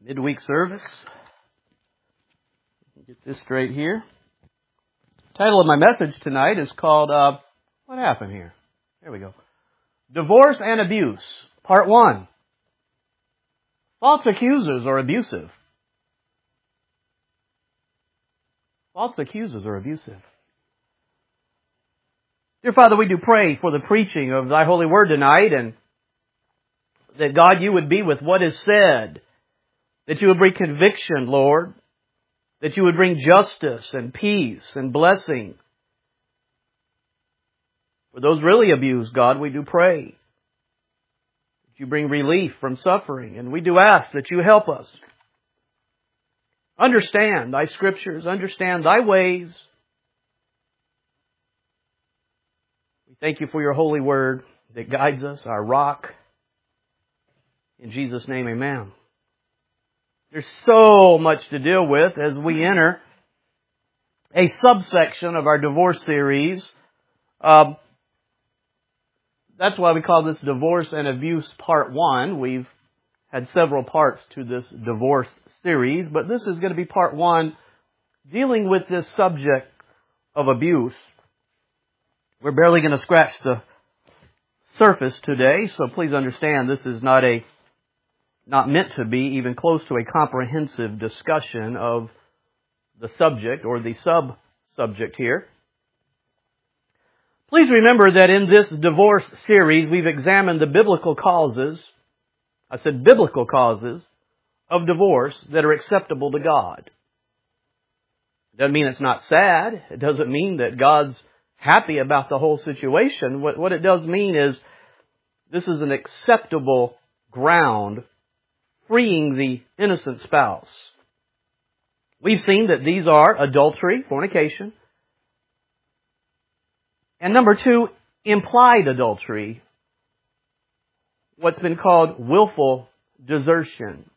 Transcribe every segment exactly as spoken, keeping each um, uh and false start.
midweek service. Get this straight here. The title of my message tonight is called, uh, what happened here? There we go. Divorce and Abuse, Part one. False accusers are abusive. False accusers are abusive. Dear Father, we do pray for the preaching of Thy holy word tonight, and that God, You would be with what is said, that You would bring conviction, Lord, that You would bring justice and peace and blessing. For those really abused, God, we do pray that You bring relief from suffering, and we do ask that You help us understand Thy Scriptures, understand Thy ways. We thank You for Your holy word that guides us, our rock. In Jesus' name, amen. There's so much to deal with as we enter a subsection of our divorce series. Um, that's why we call this Divorce and Abuse Part one. We've had several parts to this divorce series, but this is going to be Part one, dealing with this subject of abuse. We're barely going to scratch the surface today, so please understand this is not a not meant to be even close to a comprehensive discussion of the subject or the sub-subject here. Please remember that in this divorce series, we've examined the biblical causes, I said biblical causes, of divorce that are acceptable to God. It doesn't mean it's not sad. It doesn't mean that God's happy about the whole situation. What, what it does mean is this is an acceptable ground freeing the innocent spouse. We've seen that these are adultery, fornication, and number two, implied adultery, what's been called willful desertion.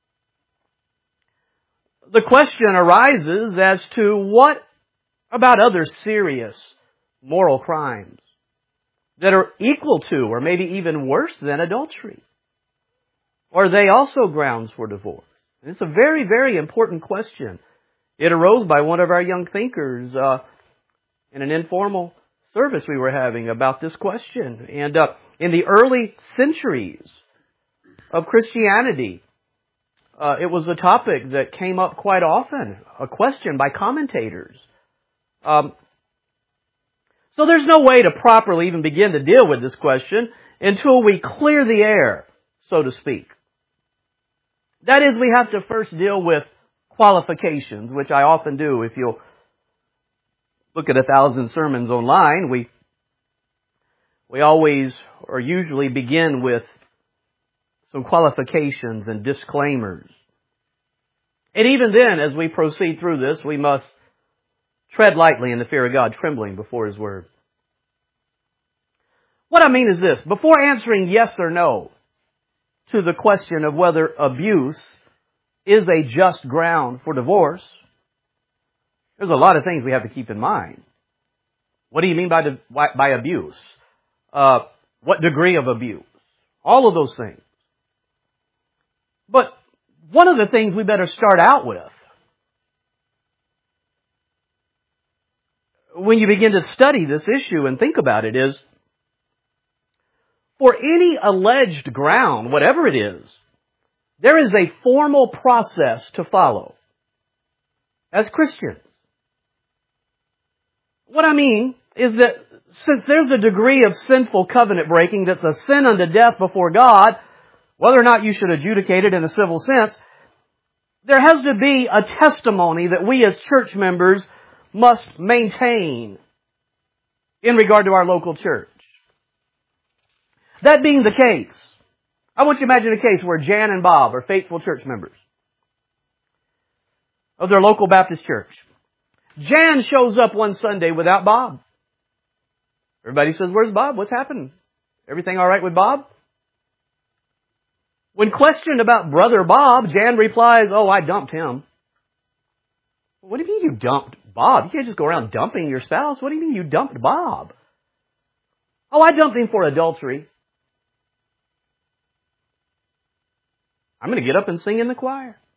The question arises as to what about other serious moral crimes that are equal to or maybe even worse than adultery? Are they also grounds for divorce? And it's a very, very important question. It arose by one of our young thinkers uh, in an informal service we were having about this question. And uh, in the early centuries of Christianity, uh, it was a topic that came up quite often, a question by commentators. Um, so there's no way to properly even begin to deal with this question until we clear the air, so to speak. That is, we have to first deal with qualifications, which I often do. If you'll look at a thousand sermons online, we we always or usually begin with some qualifications and disclaimers. And even then, as we proceed through this, we must tread lightly in the fear of God, trembling before His Word. What I mean is this: before answering yes or no to the question of whether abuse is a just ground for divorce, there's a lot of things we have to keep in mind. What do you mean by by, by abuse? Uh, what degree of abuse? All of those things. But one of the things we better start out with, when you begin to study this issue and think about it, is for any alleged ground, whatever it is, there is a formal process to follow as Christians. What I mean is that since there's a degree of sinful covenant breaking that's a sin unto death before God, whether or not you should adjudicate it in a civil sense, there has to be a testimony that we as church members must maintain in regard to our local church. That being the case, I want you to imagine a case where Jan and Bob are faithful church members of their local Baptist church. Jan shows up one Sunday without Bob. Everybody says, "Where's Bob? What's happened? Everything all right with Bob?" When questioned about brother Bob, Jan replies, "Oh, I dumped him." What do you mean you dumped Bob? You can't just go around dumping your spouse. What do you mean you dumped Bob? "Oh, I dumped him for adultery." I'm going to get up and sing in the choir.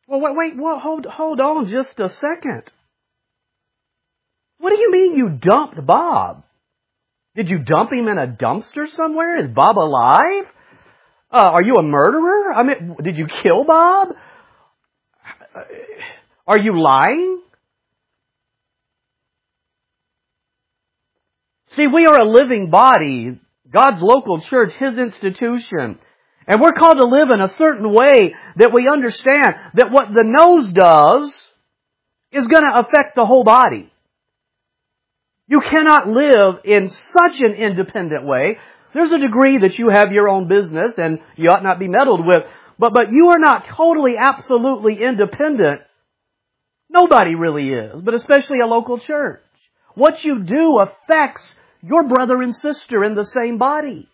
Well, wait, wait, well, hold, hold on just a second. What do you mean you dumped Bob? Did you dump him in a dumpster somewhere? Is Bob alive? Uh, are you a murderer? I mean, did you kill Bob? Are you lying? See, we are a living body, God's local church, His institution. And we're called to live in a certain way that we understand that what the nose does is going to affect the whole body. You cannot live in such an independent way. There's a degree that you have your own business and you ought not be meddled with. But, but you are not totally, absolutely independent. Nobody really is, but especially a local church. What you do affects your brother and sister in the same body.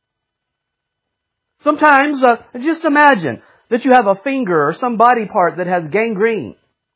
Sometimes, uh, just imagine that you have a finger or some body part that has gangrene.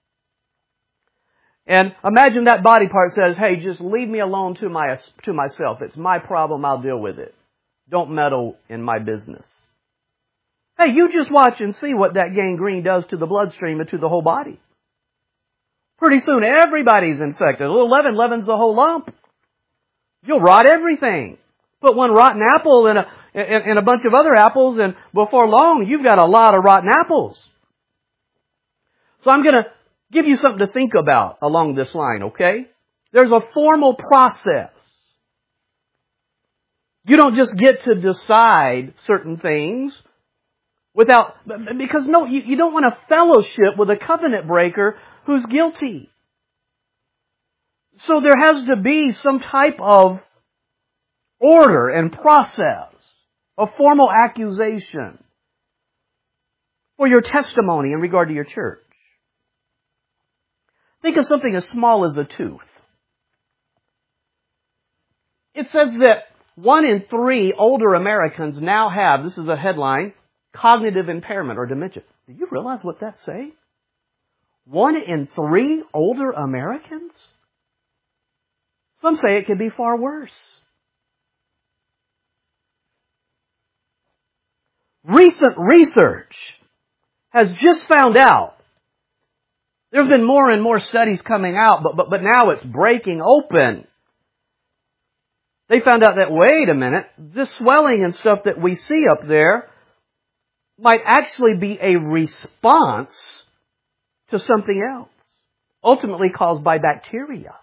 And imagine that body part says, hey, just leave me alone to my to myself. It's my problem. I'll deal with it. Don't meddle in my business. Hey, you just watch and see what that gangrene does to the bloodstream and to the whole body. Pretty soon everybody's infected. A little leaven leavens the whole lump. You'll rot everything. Put one rotten apple in a, in, in a bunch of other apples and before long you've got a lot of rotten apples. So I'm going to give you something to think about along this line, okay? There's a formal process. You don't just get to decide certain things without, because no, you, you don't want to fellowship with a covenant breaker who's guilty. So there has to be some type of order and process, a formal accusation for your testimony in regard to your church. Think of something as small as a tooth. It says that one in three older Americans now have, this is a headline, cognitive impairment or dementia. Do you realize what that's saying? One in three older Americans? Some say it could be far worse. Recent research has just found out. There have been more and more studies coming out, but, but, but now it's breaking open. They found out that, wait a minute, this swelling and stuff that we see up there might actually be a response to something else, ultimately caused by bacteria.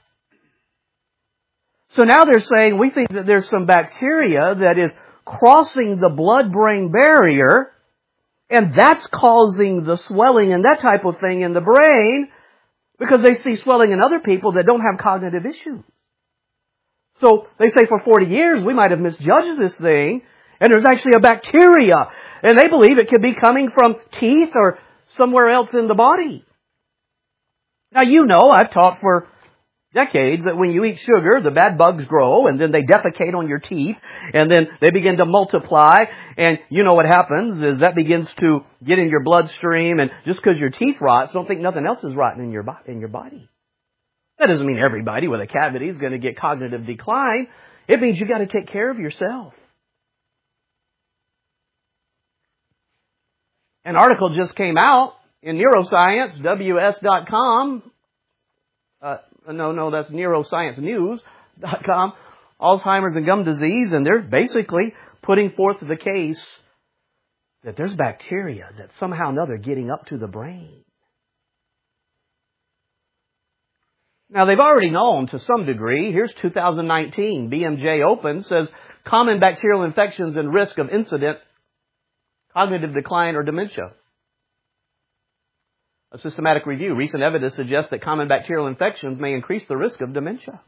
So now they're saying we think that there's some bacteria that is crossing the blood-brain barrier, and that's causing the swelling and that type of thing in the brain because they see swelling in other people that don't have cognitive issues. So they say for forty years we might have misjudged this thing, and there's actually a bacteria, and they believe it could be coming from teeth or somewhere else in the body. Now, you know, I've taught for decades that when you eat sugar, the bad bugs grow, and then they defecate on your teeth, and then they begin to multiply, and you know what happens is that begins to get in your bloodstream, and just because your teeth rot, don't think nothing else is rotten in your, bo- in your body. That doesn't mean everybody with a cavity is going to get cognitive decline. It means you've got to take care of yourself. An article just came out in Neuroscience, W S dot com. Uh, no, no, that's neuroscience news dot com. Alzheimer's and gum disease, and they're basically putting forth the case that there's bacteria that somehow or another getting up to the brain. Now, they've already known to some degree. Here's two thousand nineteen. B M J Open says common bacterial infections and risk of incident, cognitive decline, or dementia. A systematic review. Recent evidence suggests that common bacterial infections may increase the risk of dementia.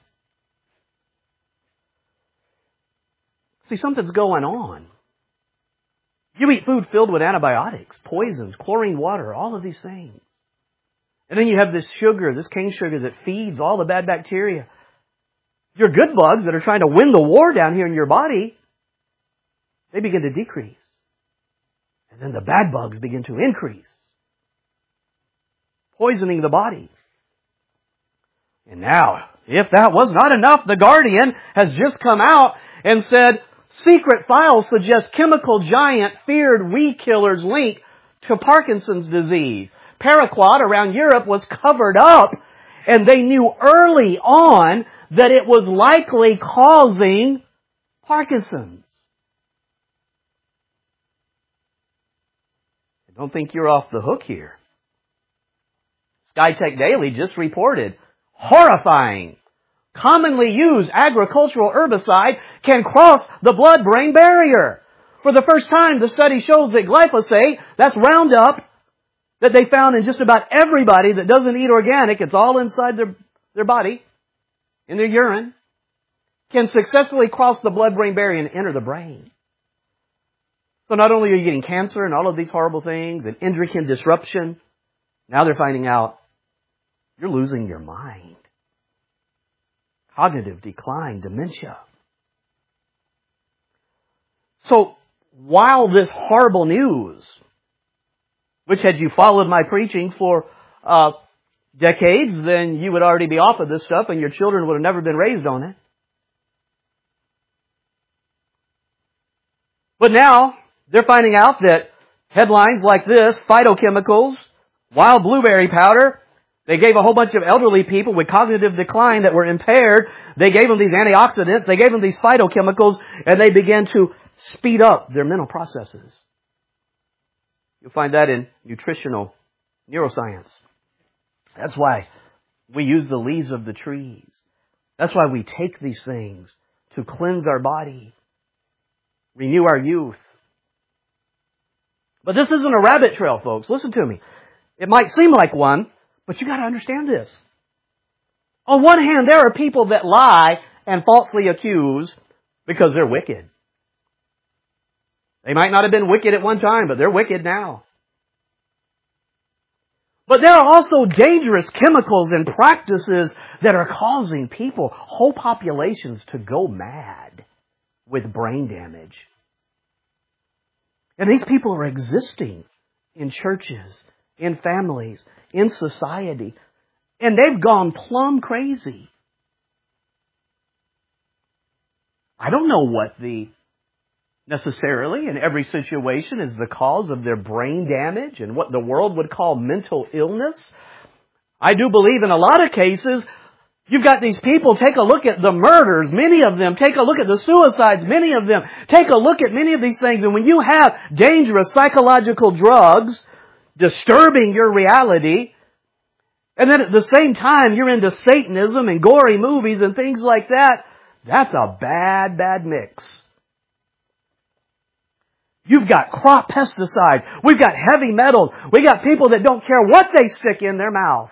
See, something's going on. You eat food filled with antibiotics, poisons, chlorine water, all of these things. And then you have this sugar, this cane sugar that feeds all the bad bacteria. Your good bugs that are trying to win the war down here in your body, they begin to decrease. And then the bad bugs begin to increase, poisoning the body. And now, if that was not enough, The Guardian has just come out and said, secret files suggest chemical giant feared weed killers link to Parkinson's disease. paraquat around Europe was covered up, and they knew early on that it was likely causing Parkinson's. I don't think you're off the hook here. SkyTech Daily just reported, horrifying, commonly used agricultural herbicide can cross the blood-brain barrier. For the first time, the study shows that glyphosate, that's Roundup, that they found in just about everybody that doesn't eat organic, it's all inside their, their body, in their urine, can successfully cross the blood-brain barrier and enter the brain. So not only are you getting cancer and all of these horrible things, and endocrine disruption, now they're finding out you're losing your mind. Cognitive decline, dementia. So, while this horrible news, which had you followed my preaching for uh, decades, then you would already be off of this stuff and your children would have never been raised on it. But now, they're finding out that headlines like this, phytochemicals, wild blueberry powder, they gave a whole bunch of elderly people with cognitive decline that were impaired, they gave them these antioxidants, they gave them these phytochemicals, and they began to speed up their mental processes. You'll find that in nutritional neuroscience. That's why we use the leaves of the trees. That's why we take these things to cleanse our body, renew our youth. But this isn't a rabbit trail, folks. Listen to me. It might seem like one, but you got to understand this. On one hand, there are people that lie and falsely accuse because they're wicked. They might not have been wicked at one time, but they're wicked now. But there are also dangerous chemicals and practices that are causing people, whole populations, to go mad with brain damage. And these people are existing in churches, in families, in society, and they've gone plumb crazy. I don't know what the necessarily in every situation is the cause of their brain damage and what the world would call mental illness. I do believe in a lot of cases, you've got these people, take a look at the murders, many of them, take a look at the suicides, many of them, take a look at many of these things, and when you have dangerous psychological drugs disturbing your reality, and then at the same time you're into Satanism and gory movies and things like that, that's a bad, bad mix. You've got crop pesticides. We've got heavy metals. We've got people that don't care what they stick in their mouth.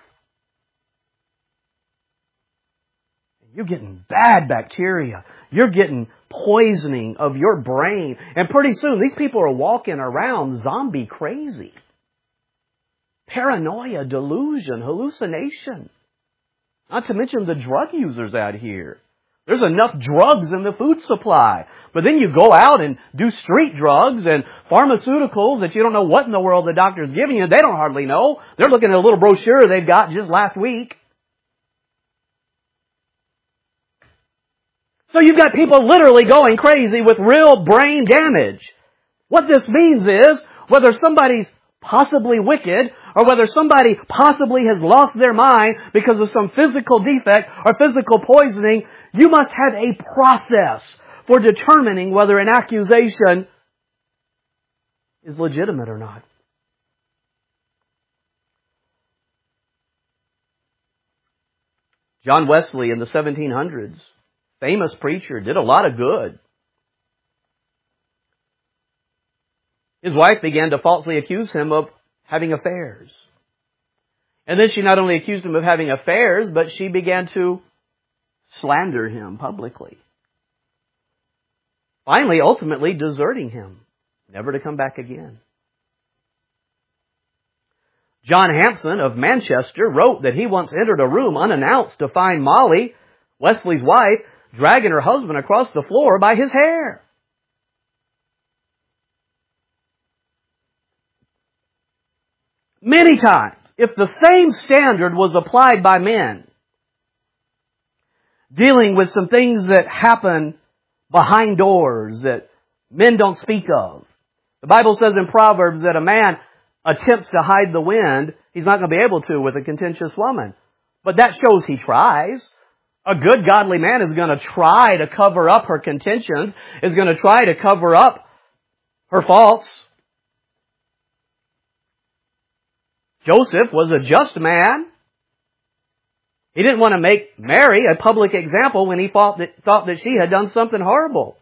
You're getting bad bacteria. You're getting poisoning of your brain. And pretty soon, these people are walking around zombie crazy. Paranoia, delusion, hallucination. Not to mention the drug users out here. There's enough drugs in the food supply. But then you go out and do street drugs and pharmaceuticals that you don't know what in the world the doctor's giving you. They don't hardly know. They're looking at a little brochure they've got just last week. So you've got people literally going crazy with real brain damage. What this means is, whether somebody's possibly wicked, or whether somebody possibly has lost their mind because of some physical defect or physical poisoning, you must have a process for determining whether an accusation is legitimate or not. John Wesley in the seventeen hundreds, famous preacher, did a lot of good. His wife began to falsely accuse him of having affairs. And then she not only accused him of having affairs, but she began to slander him publicly. Finally, ultimately, deserting him, never to come back again. John Hampson of Manchester wrote that he once entered a room unannounced to find Molly, Wesley's wife, dragging her husband across the floor by his hair. Many times, if the same standard was applied by men, dealing with some things that happen behind doors that men don't speak of. The Bible says in Proverbs that a man attempts to hide the wind, he's not going to be able to with a contentious woman. But that shows he tries. A good godly man is going to try to cover up her contentions, is going to try to cover up her faults. Joseph was a just man. He didn't want to make Mary a public example when he thought that, thought that she had done something horrible.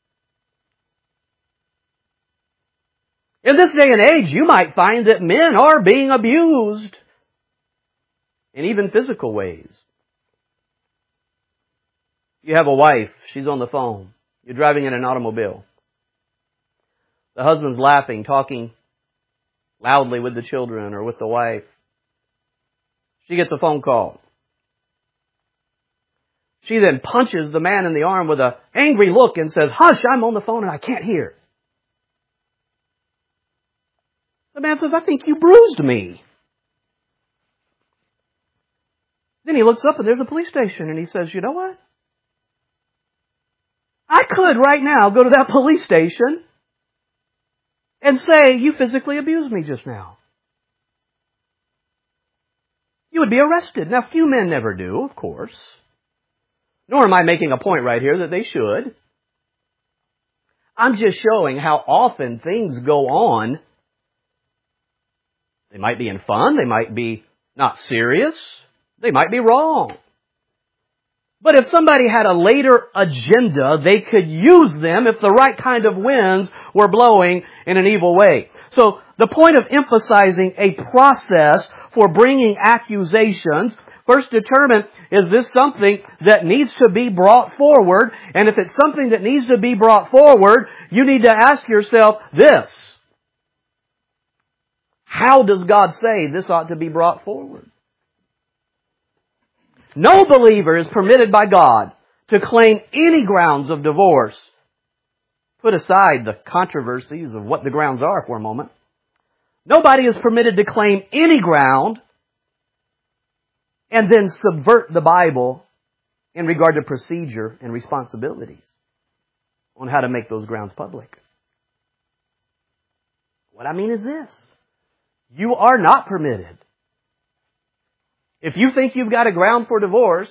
In this day and age, you might find that men are being abused in even physical ways. You have a wife, she's on the phone. You're driving in an automobile. The husband's laughing, talking loudly with the children or with the wife. She gets a phone call. She then punches the man in the arm with an angry look and says, "Hush, I'm on the phone and I can't hear." The man says, "I think you bruised me." Then he looks up and there's a police station and he says, "You know what? I could right now go to that police station and say, you physically abused me just now. You would be arrested." Now, few men never do, of course. Nor am I making a point right here that they should. I'm just showing how often things go on. They might be in fun. They might be not serious. They might be wrong. But if somebody had a later agenda, they could use them if the right kind of winds were blowing in an evil way. So the point of emphasizing a process for bringing accusations, first determine, is this something that needs to be brought forward? And if it's something that needs to be brought forward, you need to ask yourself this: how does God say this ought to be brought forward? No believer is permitted by God to claim any grounds of divorce. Put aside the controversies of what the grounds are for a moment. Nobody is permitted to claim any ground and then subvert the Bible in regard to procedure and responsibilities on how to make those grounds public. What I mean is this: you are not permitted. If you think you've got a ground for divorce,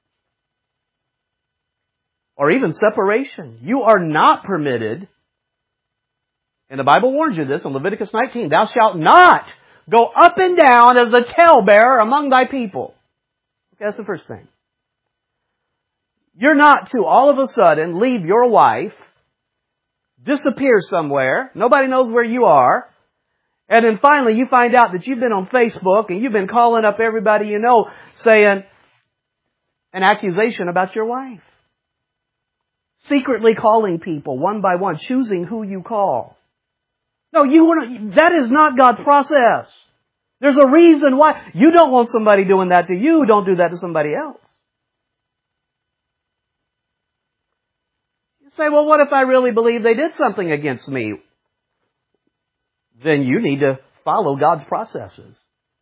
or even separation, you are not permitted, and the Bible warns you this in Leviticus nineteen, "Thou shalt not go up and down as a talebearer among thy people." Okay, that's the first thing. You're not to all of a sudden leave your wife, disappear somewhere, nobody knows where you are, and then finally you find out that you've been on Facebook and you've been calling up everybody you know saying an accusation about your wife. Secretly calling people one by one, choosing who you call. No, you want that is not God's process. There's a reason why. You don't want somebody doing that to you. Don't do that to somebody else. You say, well, what if I really believe they did something against me? Then you need to follow God's processes.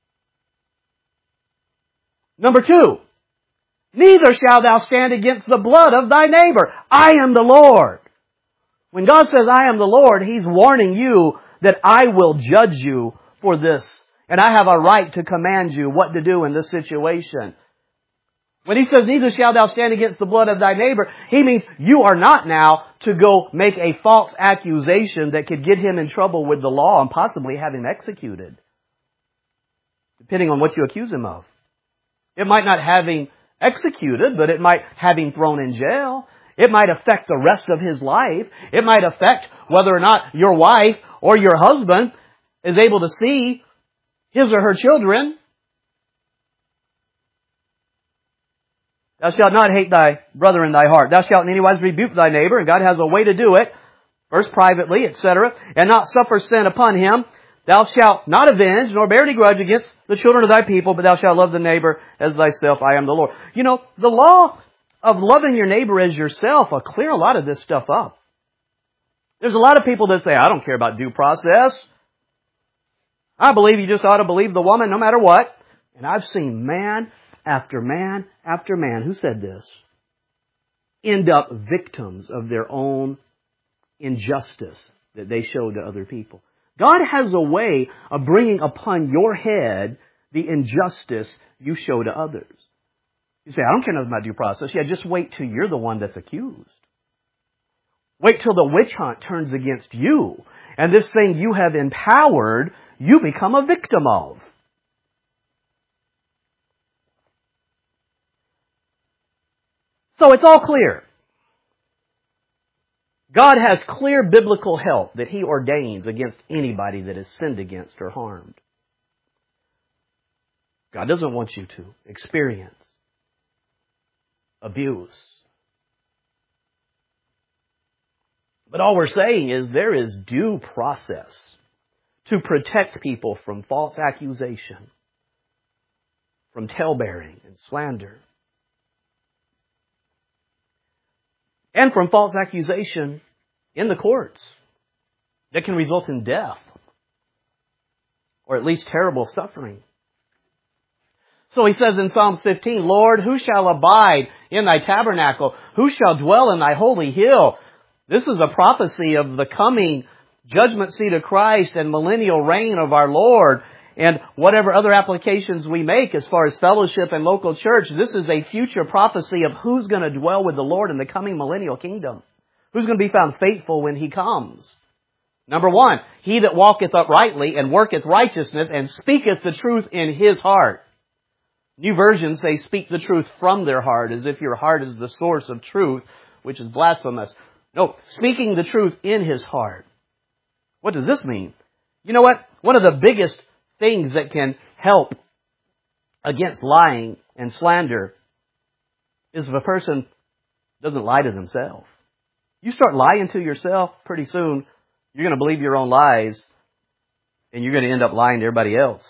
Number two, neither shalt thou stand against the blood of thy neighbor. I am the Lord. When God says, I am the Lord, He's warning you that I will judge you for this. And I have a right to command you what to do in this situation. When He says, neither shalt thou stand against the blood of thy neighbor, He means you are not now to go make a false accusation that could get him in trouble with the law and possibly have him executed. Depending on what you accuse him of. It might not have him executed, but it might have him thrown in jail. It might affect the rest of his life. It might affect whether or not your wife or your husband is able to see his or her children. Thou shalt not hate thy brother in thy heart. Thou shalt in any wise rebuke thy neighbor, and God has a way to do it, first privately, et cetera, and not suffer sin upon him. Thou shalt not avenge, nor bear any grudge against the children of thy people, but thou shalt love the neighbor as thyself. I am the Lord. You know, the law of loving your neighbor as yourself will clear a lot of this stuff up. There's a lot of people that say, I don't care about due process. I believe you just ought to believe the woman no matter what. And I've seen man after man after man, who said this, end up victims of their own injustice that they showed to other people. God has a way of bringing upon your head the injustice you show to others. You say, I don't care nothing about due process. Yeah, just wait till you're the one that's accused. Wait till the witch hunt turns against you, and this thing you have empowered, you become a victim of. So it's all clear. God has clear biblical help that He ordains against anybody that is sinned against or harmed. God doesn't want you to experience abuse. But all we're saying is there is due process to protect people from false accusation, from talebearing and slander, and from false accusation in the courts that can result in death or at least terrible suffering. So he says in Psalms fifteen, Lord, who shall abide in thy tabernacle? Who shall dwell in thy holy hill? This is a prophecy of the coming judgment seat of Christ and millennial reign of our Lord. And whatever other applications we make as far as fellowship and local church, this is a future prophecy of who's going to dwell with the Lord in the coming millennial kingdom. Who's going to be found faithful when He comes? Number one, he that walketh uprightly and worketh righteousness and speaketh the truth in his heart. New versions say speak the truth from their heart, as if your heart is the source of truth, which is blasphemous. No, speaking the truth in his heart. What does this mean? You know what? One of the biggest things that can help against lying and slander is if a person doesn't lie to themselves. You start lying to yourself, pretty soon you're going to believe your own lies and you're going to end up lying to everybody else.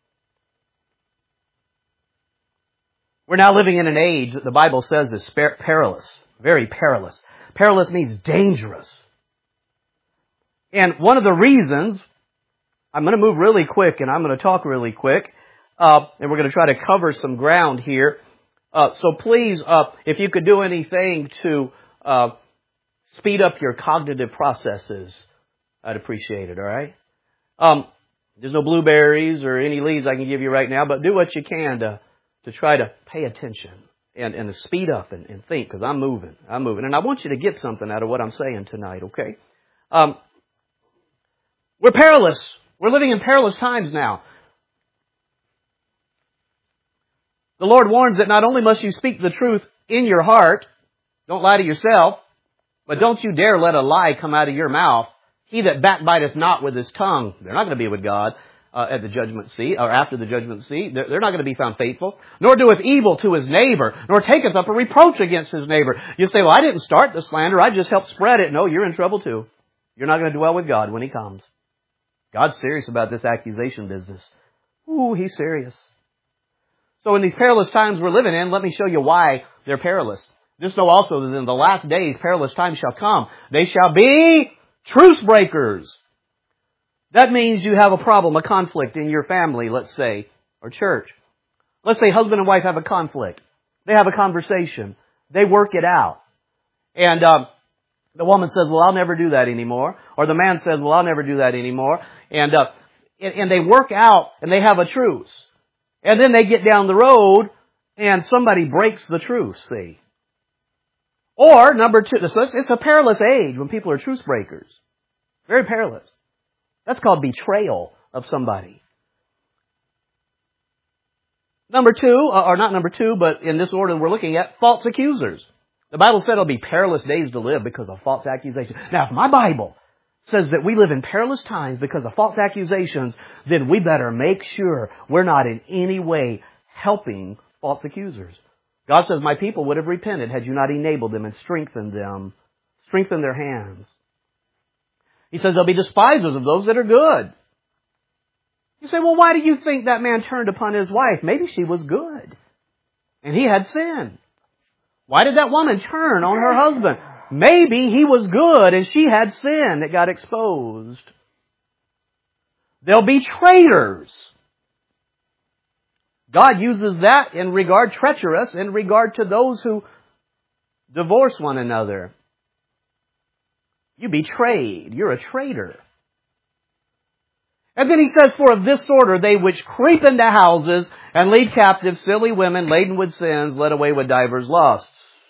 We're now living in an age that the Bible says is perilous, very perilous. Perilous means dangerous. And one of the reasons, I'm going to move really quick and I'm going to talk really quick, uh, and we're going to try to cover some ground here. Uh, so please, uh, if you could do anything to uh, speed up your cognitive processes, I'd appreciate it, all right? Um, there's no blueberries or any leads I can give you right now, but do what you can to, to try to pay attention and, and to speed up and, and think, because I'm moving. I'm moving. And I want you to get something out of what I'm saying tonight, okay? Um, we're perilous. We're living in perilous times now. The Lord warns that not only must you speak the truth in your heart, don't lie to yourself, but don't you dare let a lie come out of your mouth. He that backbiteth not with his tongue, they're not going to be with God uh, at the judgment seat, or after the judgment seat. They're, they're not going to be found faithful. Nor doeth evil to his neighbor, nor taketh up a reproach against his neighbor. You say, well, I didn't start the slander, I just helped spread it. No, you're in trouble too. You're not going to dwell with God when He comes. God's serious about this accusation business. Ooh, He's serious. So in these perilous times we're living in, let me show you why they're perilous. Just know also that in the last days perilous times shall come. They shall be truce breakers. That means you have a problem, a conflict in your family, let's say, or church. Let's say husband and wife have a conflict. They have a conversation. They work it out. And um, the woman says, well, I'll never do that anymore. Or the man says, well, I'll never do that anymore. And, uh, and, and they work out and they have a truce. And then they get down the road and somebody breaks the truce, see. Or, number two, it's a perilous age when people are truce breakers. Very perilous. That's called betrayal of somebody. Number two, or not number two, but in this order we're looking at, false accusers. The Bible said it'll be perilous days to live because of false accusations. Now, if my Bible says that we live in perilous times because of false accusations, then we better make sure we're not in any way helping false accusers. God says, my people would have repented had you not enabled them and strengthened them, strengthened their hands. He says they'll be despisers of those that are good. You say, well, why do you think that man turned upon his wife? Maybe she was good and he had sin. Why did that woman turn on her husband? Maybe he was good and she had sin that got exposed. They'll be traitors. God uses that in regard, treacherous, in regard to those who divorce one another. You betrayed. You're a traitor. And then he says, for of this sort are they which creep into houses and lead captive silly women laden with sins, led away with divers lusts.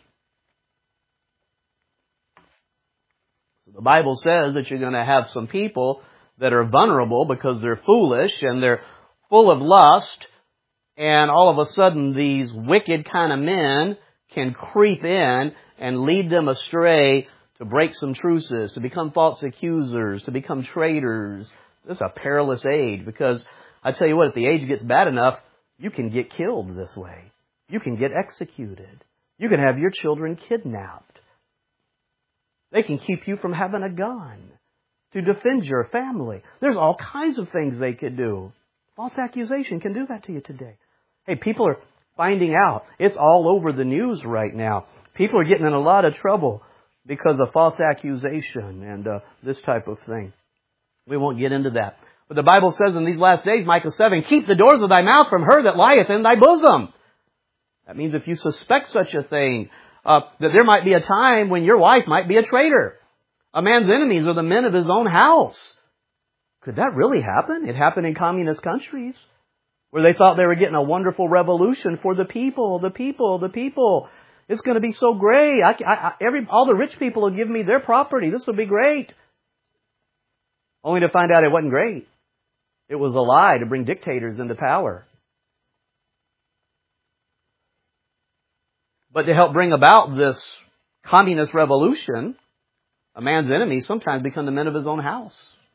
So the Bible says that you're going to have some people that are vulnerable because they're foolish and they're full of lust. And all of a sudden these wicked kind of men can creep in and lead them astray to break some truces, to become false accusers, to become traitors. This is a perilous age because I tell you what, if the age gets bad enough, you can get killed this way. You can get executed. You can have your children kidnapped. They can keep you from having a gun to defend your family. There's all kinds of things they could do. False accusation can do that to you today. Hey, people are finding out. It's all over the news right now. People are getting in a lot of trouble because of false accusation and uh, this type of thing. We won't get into that. But the Bible says in these last days, Micah seven, keep the doors of thy mouth from her that lieth in thy bosom. That means if you suspect such a thing, uh, that there might be a time when your wife might be a traitor. A man's enemies are the men of his own house. Could that really happen? It happened in communist countries where they thought they were getting a wonderful revolution for the people, the people, the people. It's going to be so great. I, I, every, all the rich people will give me their property. This will be great. Only to find out it wasn't great. It was a lie to bring dictators into power. But to help bring about this communist revolution, a man's enemies sometimes become the men of his own house.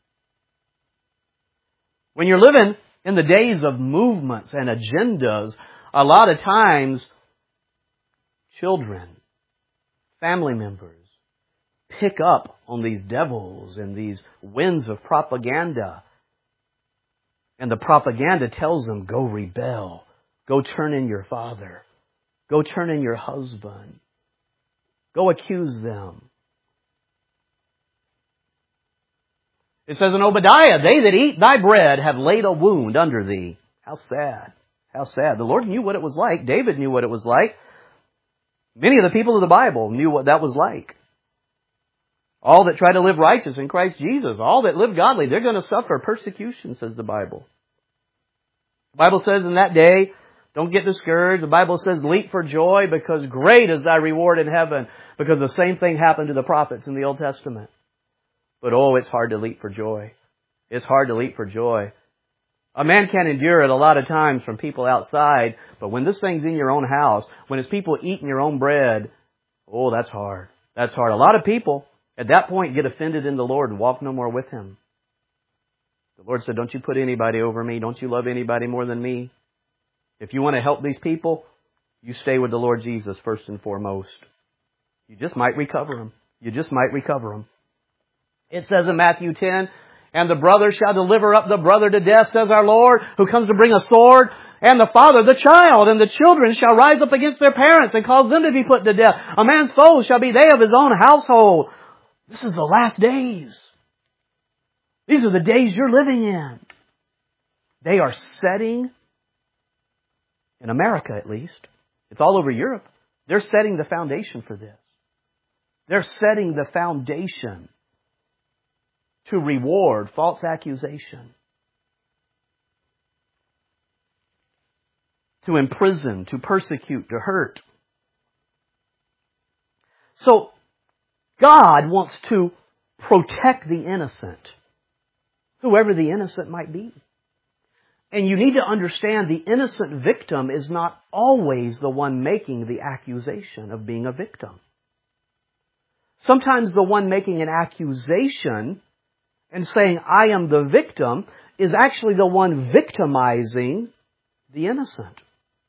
When you're living in the days of movements and agendas, a lot of times children, family members, pick up on these devils and these winds of propaganda. And the propaganda tells them, go rebel. Go turn in your father. Go turn in your husband. Go accuse them. It says in Obadiah, they that eat thy bread have laid a wound under thee. How sad. How sad. The Lord knew what it was like. David knew what it was like. Many of the people of the Bible knew what that was like. All that try to live righteous in Christ Jesus, all that live godly, they're going to suffer persecution, says the Bible. The Bible says in that day, don't get discouraged. The Bible says, leap for joy because great is thy reward in heaven. Because the same thing happened to the prophets in the Old Testament. But oh, it's hard to leap for joy. It's hard to leap for joy. A man can endure it a lot of times from people outside, but when this thing's in your own house, when it's people eating your own bread, oh, that's hard. That's hard. A lot of people at that point get offended in the Lord and walk no more with Him. The Lord said, don't you put anybody over me. Don't you love anybody more than me. If you want to help these people, you stay with the Lord Jesus first and foremost. You just might recover them. You just might recover them. It says in Matthew ten, and the brother shall deliver up the brother to death, says our Lord, who comes to bring a sword, and the father the child, and the children shall rise up against their parents and cause them to be put to death. A man's foes shall be they of his own household. This is the last days. These are the days you're living in. They are setting, in America at least, it's all over Europe, they're setting the foundation for this. They're setting the foundation to reward false accusation, to imprison, to persecute, to hurt. So, God wants to protect the innocent, whoever the innocent might be. And you need to understand the innocent victim is not always the one making the accusation of being a victim. Sometimes the one making an accusation and saying, I am the victim, is actually the one victimizing the innocent.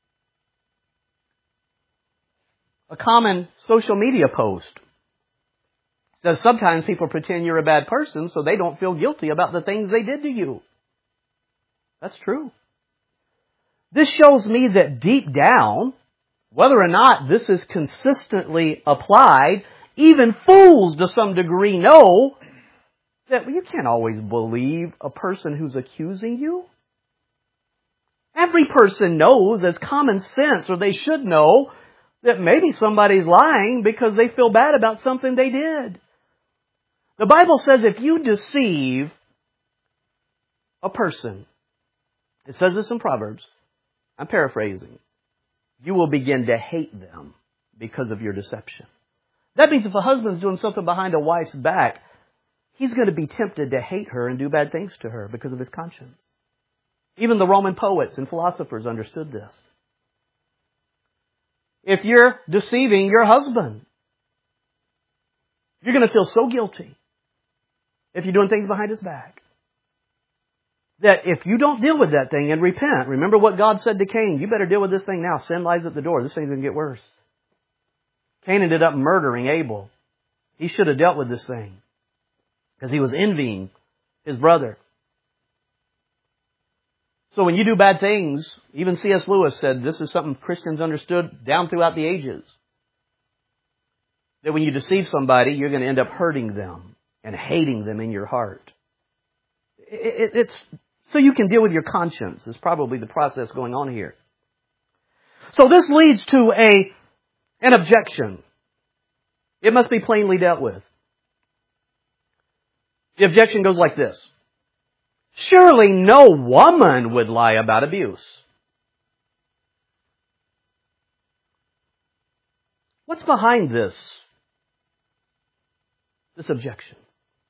A common social media post says sometimes people pretend you're a bad person so they don't feel guilty about the things they did to you. That's true. This shows me that deep down, whether or not this is consistently applied, even fools to some degree know that you can't always believe a person who's accusing you. Every person knows as common sense, or they should know, that maybe somebody's lying because they feel bad about something they did. The Bible says if you deceive a person, it says this in Proverbs, I'm paraphrasing, you will begin to hate them because of your deception. That means if a husband's doing something behind a wife's back, he's going to be tempted to hate her and do bad things to her because of his conscience. Even the Roman poets and philosophers understood this. If you're deceiving your husband, you're going to feel so guilty if you're doing things behind his back, that if you don't deal with that thing and repent, remember what God said to Cain, you better deal with this thing now. Sin lies at the door. This thing's going to get worse. Cain ended up murdering Abel. He should have dealt with this thing because he was envying his brother. So when you do bad things, even C S Lewis said this is something Christians understood down throughout the ages. That when you deceive somebody, you're going to end up hurting them and hating them in your heart. It, it, it's so you can deal with your conscience is probably the process going on here. So this leads to a an objection. It must be plainly dealt with. The objection goes like this. Surely no woman would lie about abuse. What's behind this? This objection.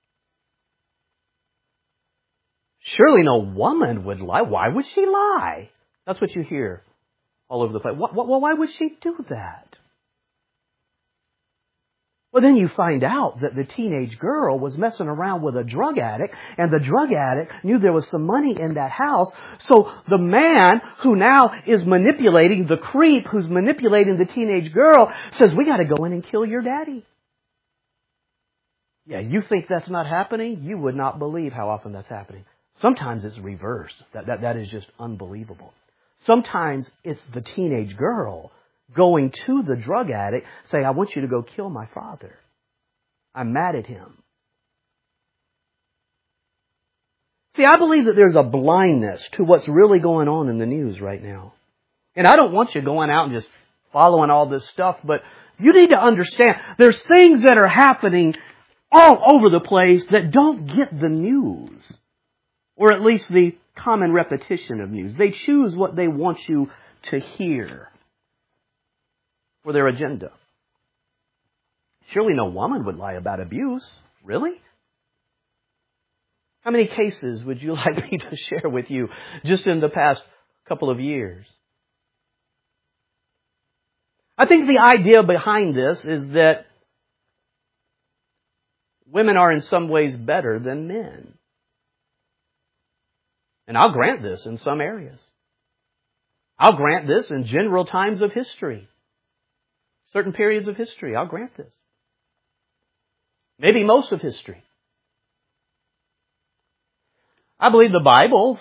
Surely no woman would lie. Why would she lie? That's what you hear all over the place. Well, why would she do that? Well, then you find out that the teenage girl was messing around with a drug addict, and the drug addict knew there was some money in that house. So the man who now is manipulating, the creep who's manipulating the teenage girl, says, we got to go in and kill your daddy. Yeah, you think that's not happening? You would not believe how often that's happening. Sometimes it's reversed. That, that, that is just unbelievable. Sometimes it's the teenage girl going to the drug addict, saying, I want you to go kill my father. I'm mad at him. See, I believe that there's a blindness to what's really going on in the news right now. And I don't want you going out and just following all this stuff, but you need to understand there's things that are happening all over the place that don't get the news, or at least the common repetition of news. They choose what they want you to hear for their agenda. Surely no woman would lie about abuse. Really? How many cases would you like me to share with you just in the past couple of years? I think the idea behind this is that women are in some ways better than men. And I'll grant this in some areas. I'll grant this in general times of history. Certain periods of history, I'll grant this. Maybe most of history. I believe the Bible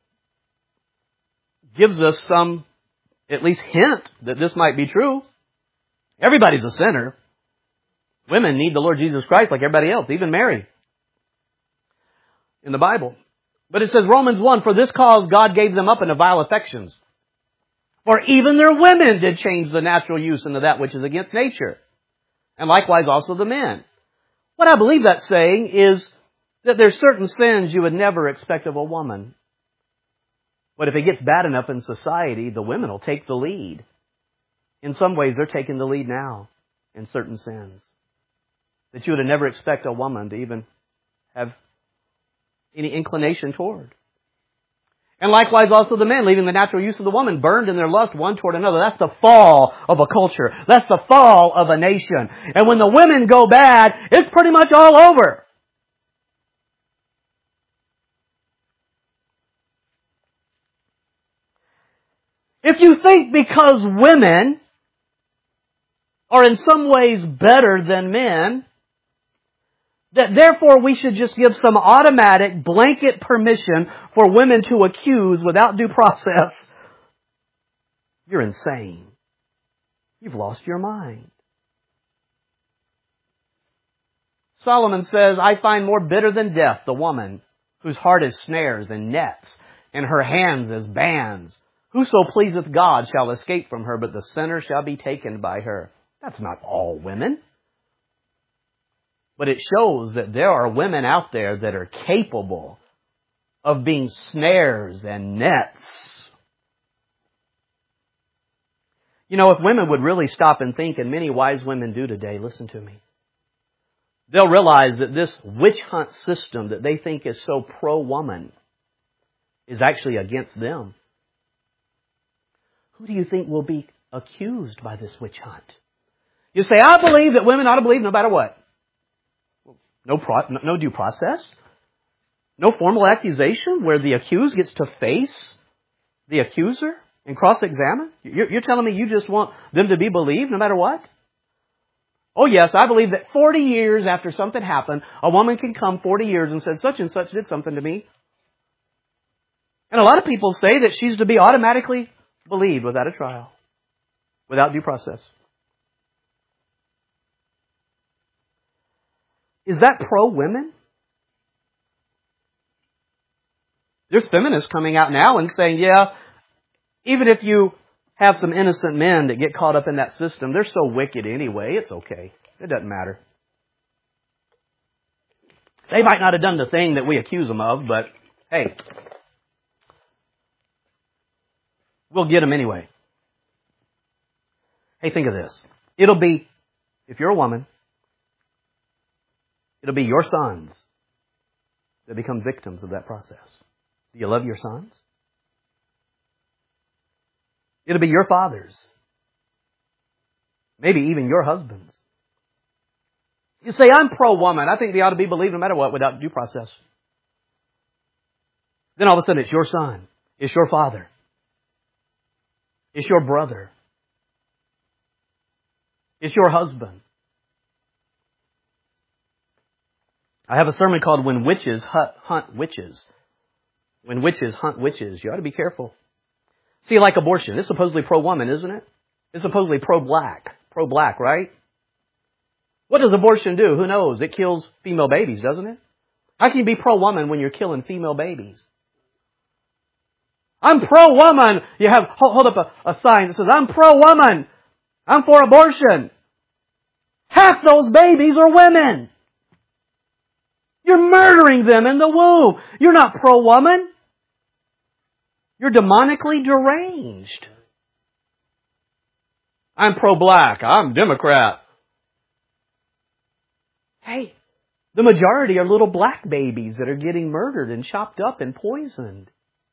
gives us some, at least hint that this might be true. Everybody's a sinner. Women need the Lord Jesus Christ like everybody else, even Mary, in the Bible. But it says, Romans one, for this cause God gave them up into vile affections. For even their women did change the natural use into that which is against nature. And likewise also the men. What I believe that's saying is that there's certain sins you would never expect of a woman. But if it gets bad enough in society, the women will take the lead. In some ways, they're taking the lead now in certain sins that you would have never expect a woman to even have any inclination toward. And likewise also the men, leaving the natural use of the woman, burned in their lust one toward another. That's the fall of a culture. That's the fall of a nation. And when the women go bad, it's pretty much all over. If you think because women are in some ways better than men, that therefore we should just give some automatic blanket permission for women to accuse without due process, you're insane. You've lost your mind. Solomon says, I find more bitter than death the woman whose heart is snares and nets, and her hands as bands. Whoso pleaseth God shall escape from her, but the sinner shall be taken by her. That's not all women. But it shows that there are women out there that are capable of being snares and nets. You know, if women would really stop and think, and many wise women do today, listen to me, they'll realize that this witch hunt system that they think is so pro-woman is actually against them. Who do you think will be accused by this witch hunt? You say, I believe that women ought to believe no matter what. No, pro- no due process. No formal accusation where the accused gets to face the accuser and cross-examine. You're, you're telling me you just want them to be believed no matter what? Oh yes, I believe that forty years after something happened, a woman can come forty years and say, such and such did something to me. And a lot of people say that she's to be automatically believed without a trial, without due process. Is that pro-women? There's feminists coming out now and saying, yeah, even if you have some innocent men that get caught up in that system, they're so wicked anyway, it's okay. It doesn't matter. They might not have done the thing that we accuse them of, but hey, we'll get them anyway. Hey, think of this. It'll be, if you're a woman, it'll be your sons that become victims of that process. Do you love your sons? It'll be your fathers. Maybe even your husbands. You say, I'm pro-woman. I think they ought to be believed no matter what without due process. Then all of a sudden it's your son. It's your father. It's your brother. It's your husband. I have a sermon called When Witches Hunt Witches. When Witches Hunt Witches. You ought to be careful. See, like abortion. It's supposedly pro-woman, isn't it? It's supposedly pro-black. Pro-black, right? What does abortion do? Who knows? It kills female babies, doesn't it? How can you be pro-woman when you're killing female babies? I'm pro-woman. You have, hold up a, a sign that says, I'm pro-woman. I'm for abortion. Half those babies are women. You're murdering them in the womb. You're not pro-woman. You're demonically deranged. I'm pro-black. I'm Democrat. Hey, the majority are little black babies that are getting murdered and chopped up and poisoned.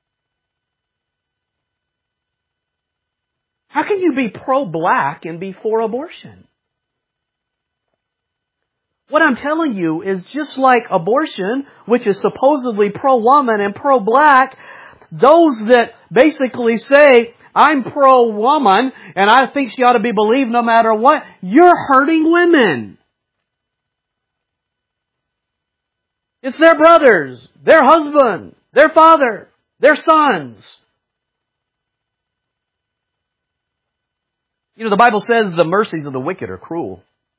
How can you be pro-black and be for abortion? What I'm telling you is just like abortion, which is supposedly pro-woman and pro-black, those that basically say, I'm pro-woman and I think she ought to be believed no matter what, you're hurting women. It's their brothers, their husband, their father, their sons. You know, the Bible says the mercies of the wicked are cruel.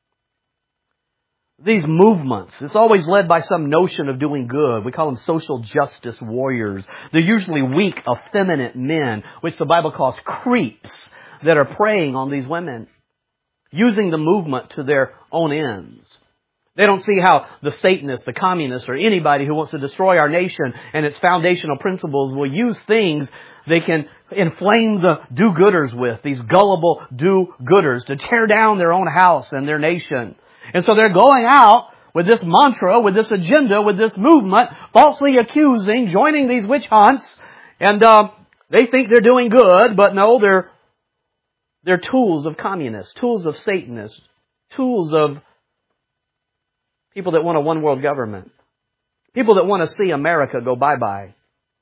These movements, it's always led by some notion of doing good. We call them social justice warriors. They're usually weak, effeminate men, which the Bible calls creeps, that are preying on these women, using the movement to their own ends. They don't see how the Satanists, the communists, or anybody who wants to destroy our nation and its foundational principles will use things they can inflame the do-gooders with, these gullible do-gooders, to tear down their own house and their nation. And so they're going out with this mantra, with this agenda, with this movement, falsely accusing, joining these witch hunts, and uh, they think they're doing good, but no, they're they're tools of communists, tools of Satanists, tools of people that want a one-world government, people that want to see America go bye-bye.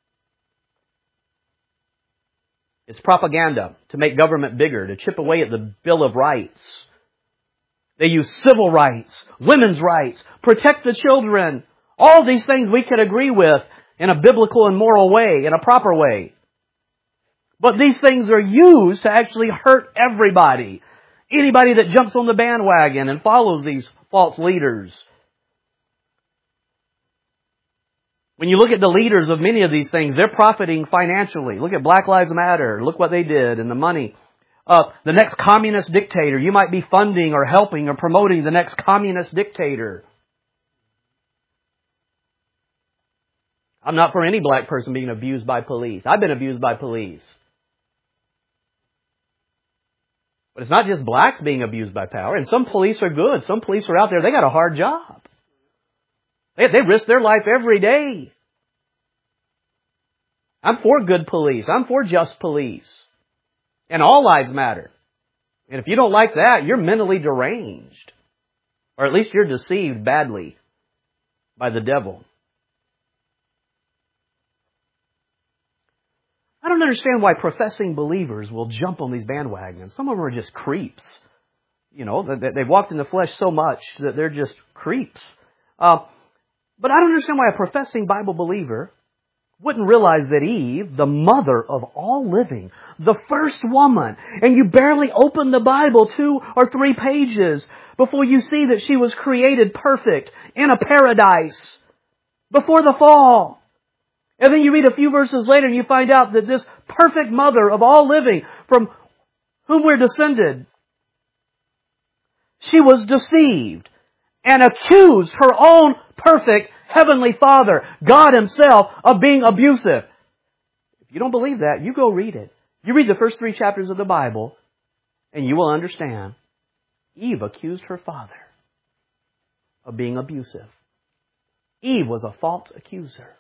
It's propaganda to make government bigger, to chip away at the Bill of Rights. They use civil rights, women's rights, protect the children. All these things we could agree with in a biblical and moral way, in a proper way. But these things are used to actually hurt everybody. Anybody that jumps on the bandwagon and follows these false leaders. When you look at the leaders of many of these things, they're profiting financially. Look at Black Lives Matter. Look what they did and the money. Uh, the next communist dictator. You might be funding or helping or promoting the next communist dictator. I'm not for any black person being abused by police. I've been abused by police. But it's not just blacks being abused by power. And some police are good. Some police are out there. They got a hard job. They, they risk their life every day. I'm for good police. I'm for just police. And all lives matter. And if you don't like that, you're mentally deranged. Or at least you're deceived badly by the devil. I don't understand why professing believers will jump on these bandwagons. Some of them are just creeps. You know, they've walked in the flesh so much that they're just creeps. Uh, but I don't understand why a professing Bible believer wouldn't realize that Eve, the mother of all living, the first woman, and you barely open the Bible two or three pages before you see that she was created perfect in a paradise before the fall. And then you read a few verses later and you find out that this perfect mother of all living, from whom we're descended, she was deceived and accused her own perfect Heavenly Father, God Himself, of being abusive. If you don't believe that, you go read it. You read the first three chapters of the Bible and you will understand. Eve accused her father of being abusive. Eve was a false accuser.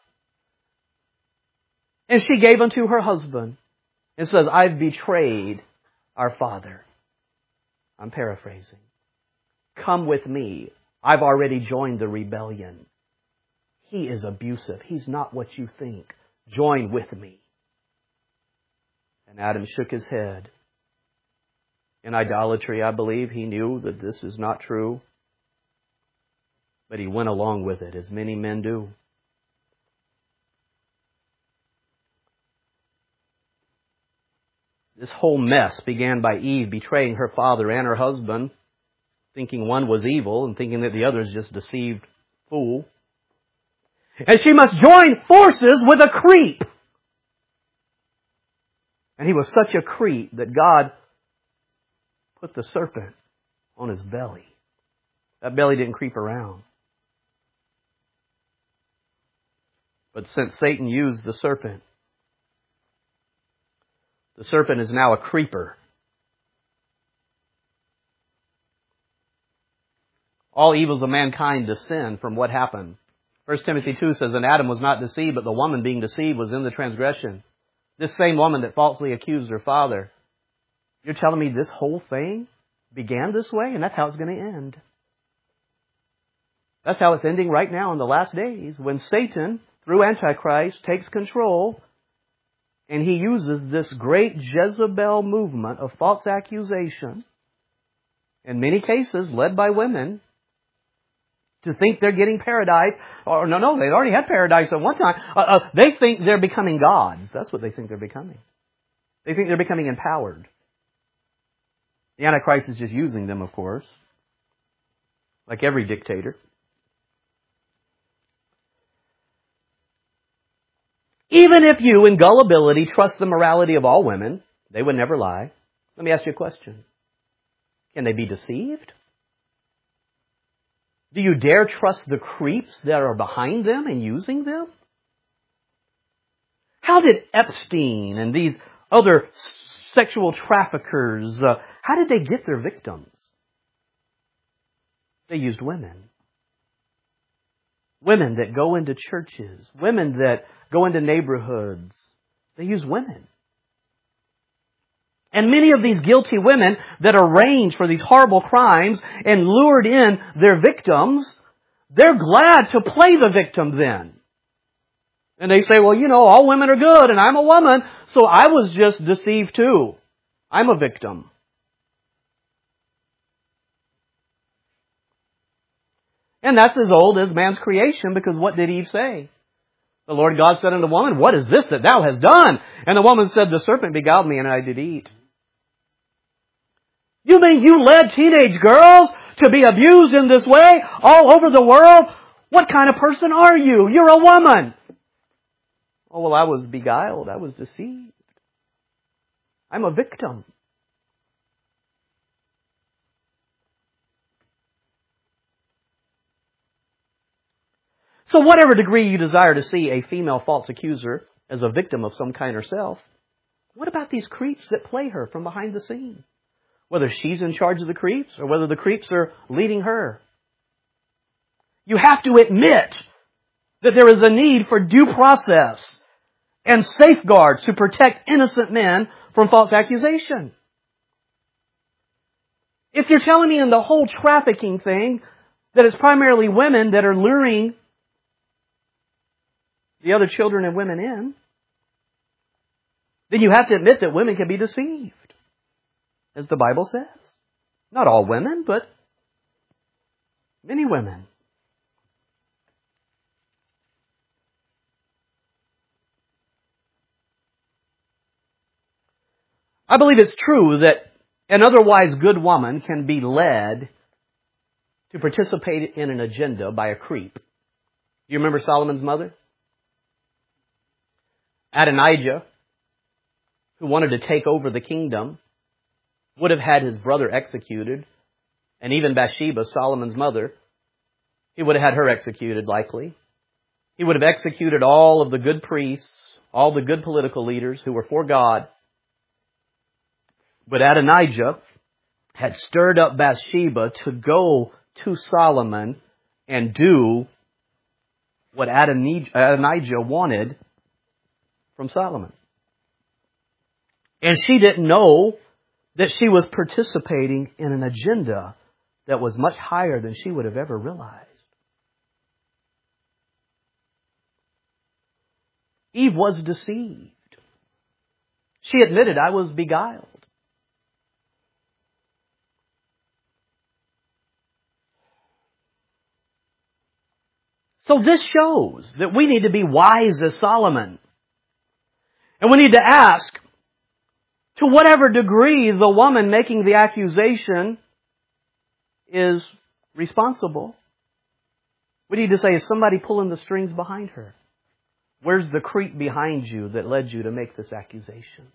And she gave unto her husband and says, I've betrayed our father. I'm paraphrasing. Come with me. I've already joined the rebellion. He is abusive. He's not what you think. Join with me. And Adam shook his head. In idolatry, I believe he knew that this is not true. But he went along with it, as many men do. This whole mess began by Eve betraying her father and her husband, thinking one was evil and thinking that the other is just a deceived fool. And she must join forces with a creep. And he was such a creep that God put the serpent on his belly. That belly didn't creep around. But since Satan used the serpent, the serpent is now a creeper. All evils of mankind descend from what happened. First Timothy two says, and Adam was not deceived, but the woman being deceived was in the transgression. This same woman that falsely accused her father. You're telling me this whole thing began this way, and that's how it's going to end. That's how it's ending right now in the last days, when Satan, through Antichrist, takes control, and he uses this great Jezebel movement of false accusation, in many cases led by women, to think they're getting paradise. Or no, no, they already had paradise at one time. Uh, uh, they think they're becoming gods. That's what they think they're becoming. They think they're becoming empowered. The Antichrist is just using them, of course, like every dictator. Even if you, in gullibility, trust the morality of all women, they would never lie. Let me ask you a question. Can they be deceived? Do you dare trust the creeps that are behind them and using them? How did Epstein and these other sexual traffickers, uh, how did they get their victims? They used women. Women that go into churches. Women that go into neighborhoods. They use women. And many of these guilty women that arrange for these horrible crimes and lured in their victims, they're glad to play the victim then. And they say, well, you know, all women are good and I'm a woman, so I was just deceived too. I'm a victim. And that's as old as man's creation, because what did Eve say? The Lord God said unto the woman, what is this that thou hast done? And the woman said, the serpent beguiled me and I did eat. You mean you led teenage girls to be abused in this way all over the world? What kind of person are you? You're a woman. Oh, well, I was beguiled. I was deceived. I'm a victim. So whatever degree you desire to see a female false accuser as a victim of some kind herself, what about these creeps that play her from behind the scene? Whether she's in charge of the creeps or whether the creeps are leading her. You have to admit that there is a need for due process and safeguards to protect innocent men from false accusation. If you're telling me in the whole trafficking thing that it's primarily women that are luring the other children and women in, then you have to admit that women can be deceived, as the Bible says. Not all women, but many women. I believe it's true that an otherwise good woman can be led to participate in an agenda by a creep. You remember Solomon's mother? Adonijah, who wanted to take over the kingdom, would have had his brother executed. And even Bathsheba, Solomon's mother, he would have had her executed likely. He would have executed all of the good priests, all the good political leaders who were for God. But Adonijah had stirred up Bathsheba to go to Solomon and do what Adonijah wanted from Solomon. And she didn't know that she was participating in an agenda that was much higher than she would have ever realized. Eve was deceived. She admitted, I was beguiled. So this shows that we need to be wise as Solomon. And we need to ask, to whatever degree the woman making the accusation is responsible, we need to say, is somebody pulling the strings behind her? Where's the creep behind you that led you to make this accusation?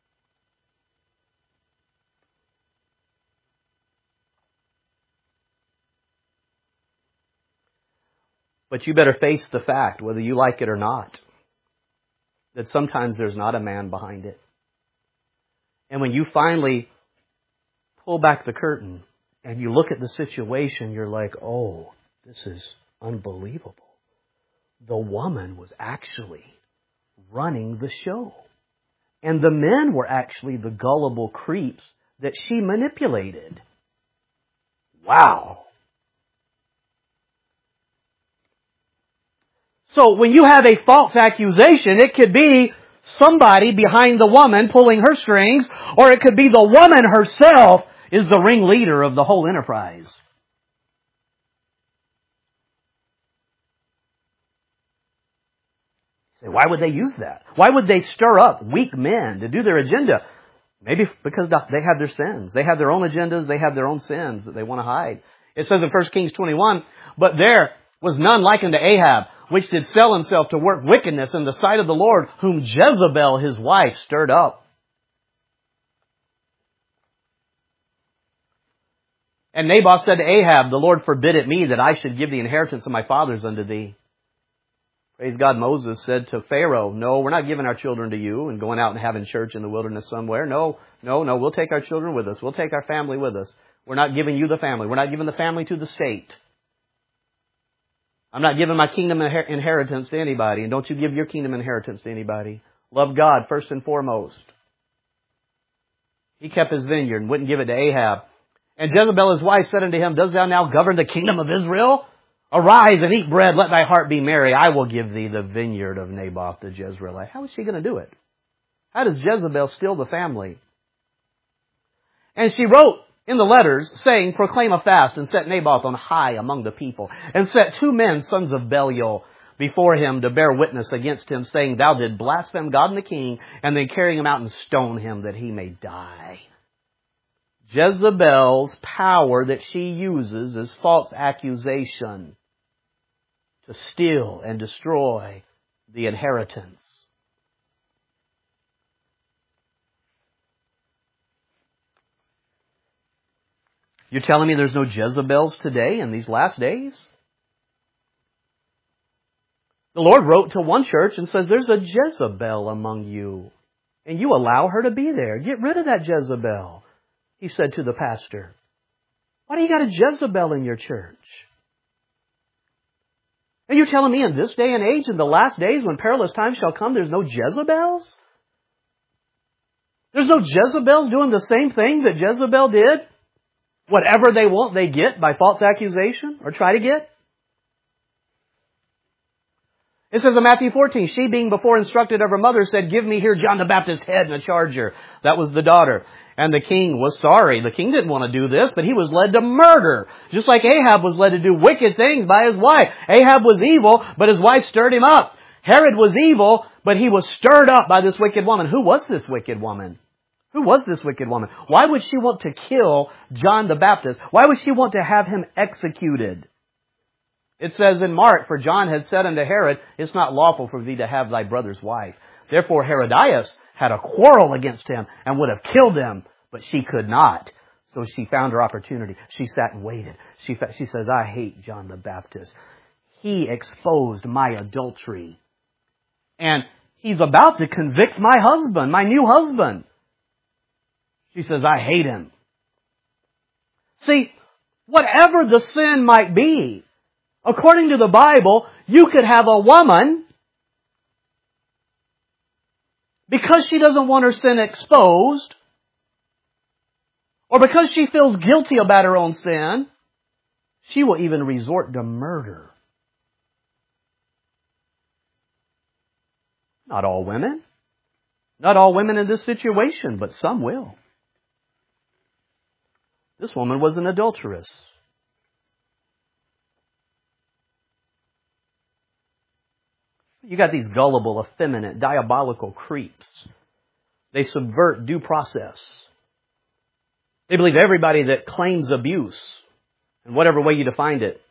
But you better face the fact, whether you like it or not, that sometimes there's not a man behind it. And when you finally pull back the curtain and you look at the situation, you're like, oh, this is unbelievable. The woman was actually running the show. And the men were actually the gullible creeps that she manipulated. Wow. So when you have a false accusation, it could be somebody behind the woman pulling her strings, or it could be the woman herself is the ringleader of the whole enterprise. You say, why would they use that? Why would they stir up weak men to do their agenda? Maybe because they have their sins. They have their own agendas. They have their own sins that they want to hide. It says in First Kings twenty-one, but there was none like unto Ahab, which did sell himself to work wickedness in the sight of the Lord, whom Jezebel his wife stirred up. And Naboth said to Ahab, the Lord forbid it me that I should give the inheritance of my fathers unto thee. Praise God, Moses said to Pharaoh, no, we're not giving our children to you and going out and having church in the wilderness somewhere. No, no, no, we'll take our children with us. We'll take our family with us. We're not giving you the family. We're not giving the family to the state. I'm not giving my kingdom inheritance to anybody. And don't you give your kingdom inheritance to anybody. Love God first and foremost. He kept his vineyard and wouldn't give it to Ahab. And Jezebel his wife said unto him, dost thou now govern the kingdom of Israel? Arise and eat bread, let thy heart be merry. I will give thee the vineyard of Naboth the Jezreelite. How is she going to do it? How does Jezebel steal the family? And she wrote in the letters, saying, proclaim a fast, and set Naboth on high among the people, and set two men, sons of Belial, before him to bear witness against him, saying, thou did blaspheme God and the king, and then carrying him out and stone him that he may die. Jezebel's power that she uses is false accusation to steal and destroy the inheritance. You're telling me there's no Jezebels today in these last days? The Lord wrote to one church and says, there's a Jezebel among you, and you allow her to be there. Get rid of that Jezebel, he said to the pastor. Why do you got a Jezebel in your church? And you're telling me in this day and age, in the last days when perilous times shall come, there's no Jezebels? There's no Jezebels doing the same thing that Jezebel did? Whatever they want, they get by false accusation or try to get? It says in Matthew fourteen, she being before instructed of her mother said, give me here John the Baptist's head and a charger. That was the daughter. And the king was sorry. The king didn't want to do this, but he was led to murder. Just like Ahab was led to do wicked things by his wife. Ahab was evil, but his wife stirred him up. Herod was evil, but he was stirred up by this wicked woman. Who was this wicked woman? Who was this wicked woman? Why would she want to kill John the Baptist? Why would she want to have him executed? It says in Mark, for John had said unto Herod, it's not lawful for thee to have thy brother's wife. Therefore Herodias had a quarrel against him and would have killed him, but she could not. So she found her opportunity. She sat and waited. She, she says, I hate John the Baptist. He exposed my adultery. And he's about to convict my husband, my new husband. She says, I hate him. See, whatever the sin might be, according to the Bible, you could have a woman, because she doesn't want her sin exposed, or because she feels guilty about her own sin, she will even resort to murder. Not all women. Not all women in this situation, but some will. This woman was an adulteress. You got these gullible, effeminate, diabolical creeps. They subvert due process. They believe everybody that claims abuse, in whatever way you defined it,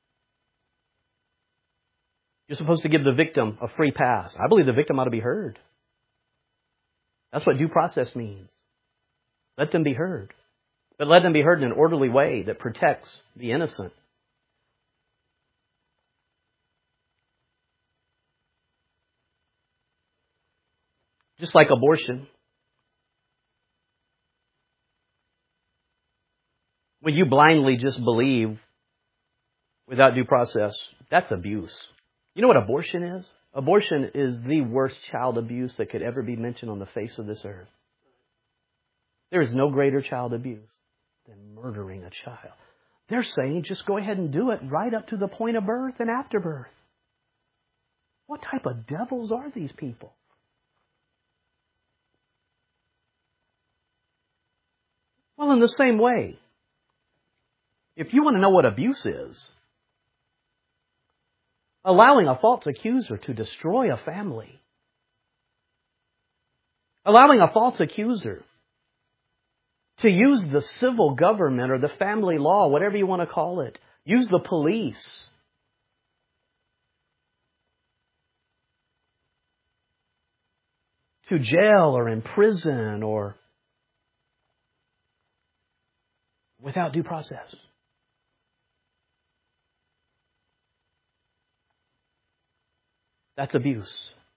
you're supposed to give the victim a free pass. I believe the victim ought to be heard. That's what due process means. Let them be heard. But let them be heard in an orderly way that protects the innocent. Just like abortion. When you blindly just believe without due process, that's abuse. You know what abortion is? Abortion is the worst child abuse that could ever be mentioned on the face of this earth. There is no greater child abuse than murdering a child. They're saying just go ahead and do it right up to the point of birth and after birth. What type of devils are these people? Well, in the same way, if you want to know what abuse is, allowing a false accuser to destroy a family, allowing a false accuser to use the civil government or the family law, whatever you want to call it, use the police to jail or imprison or without due process. That's abuse.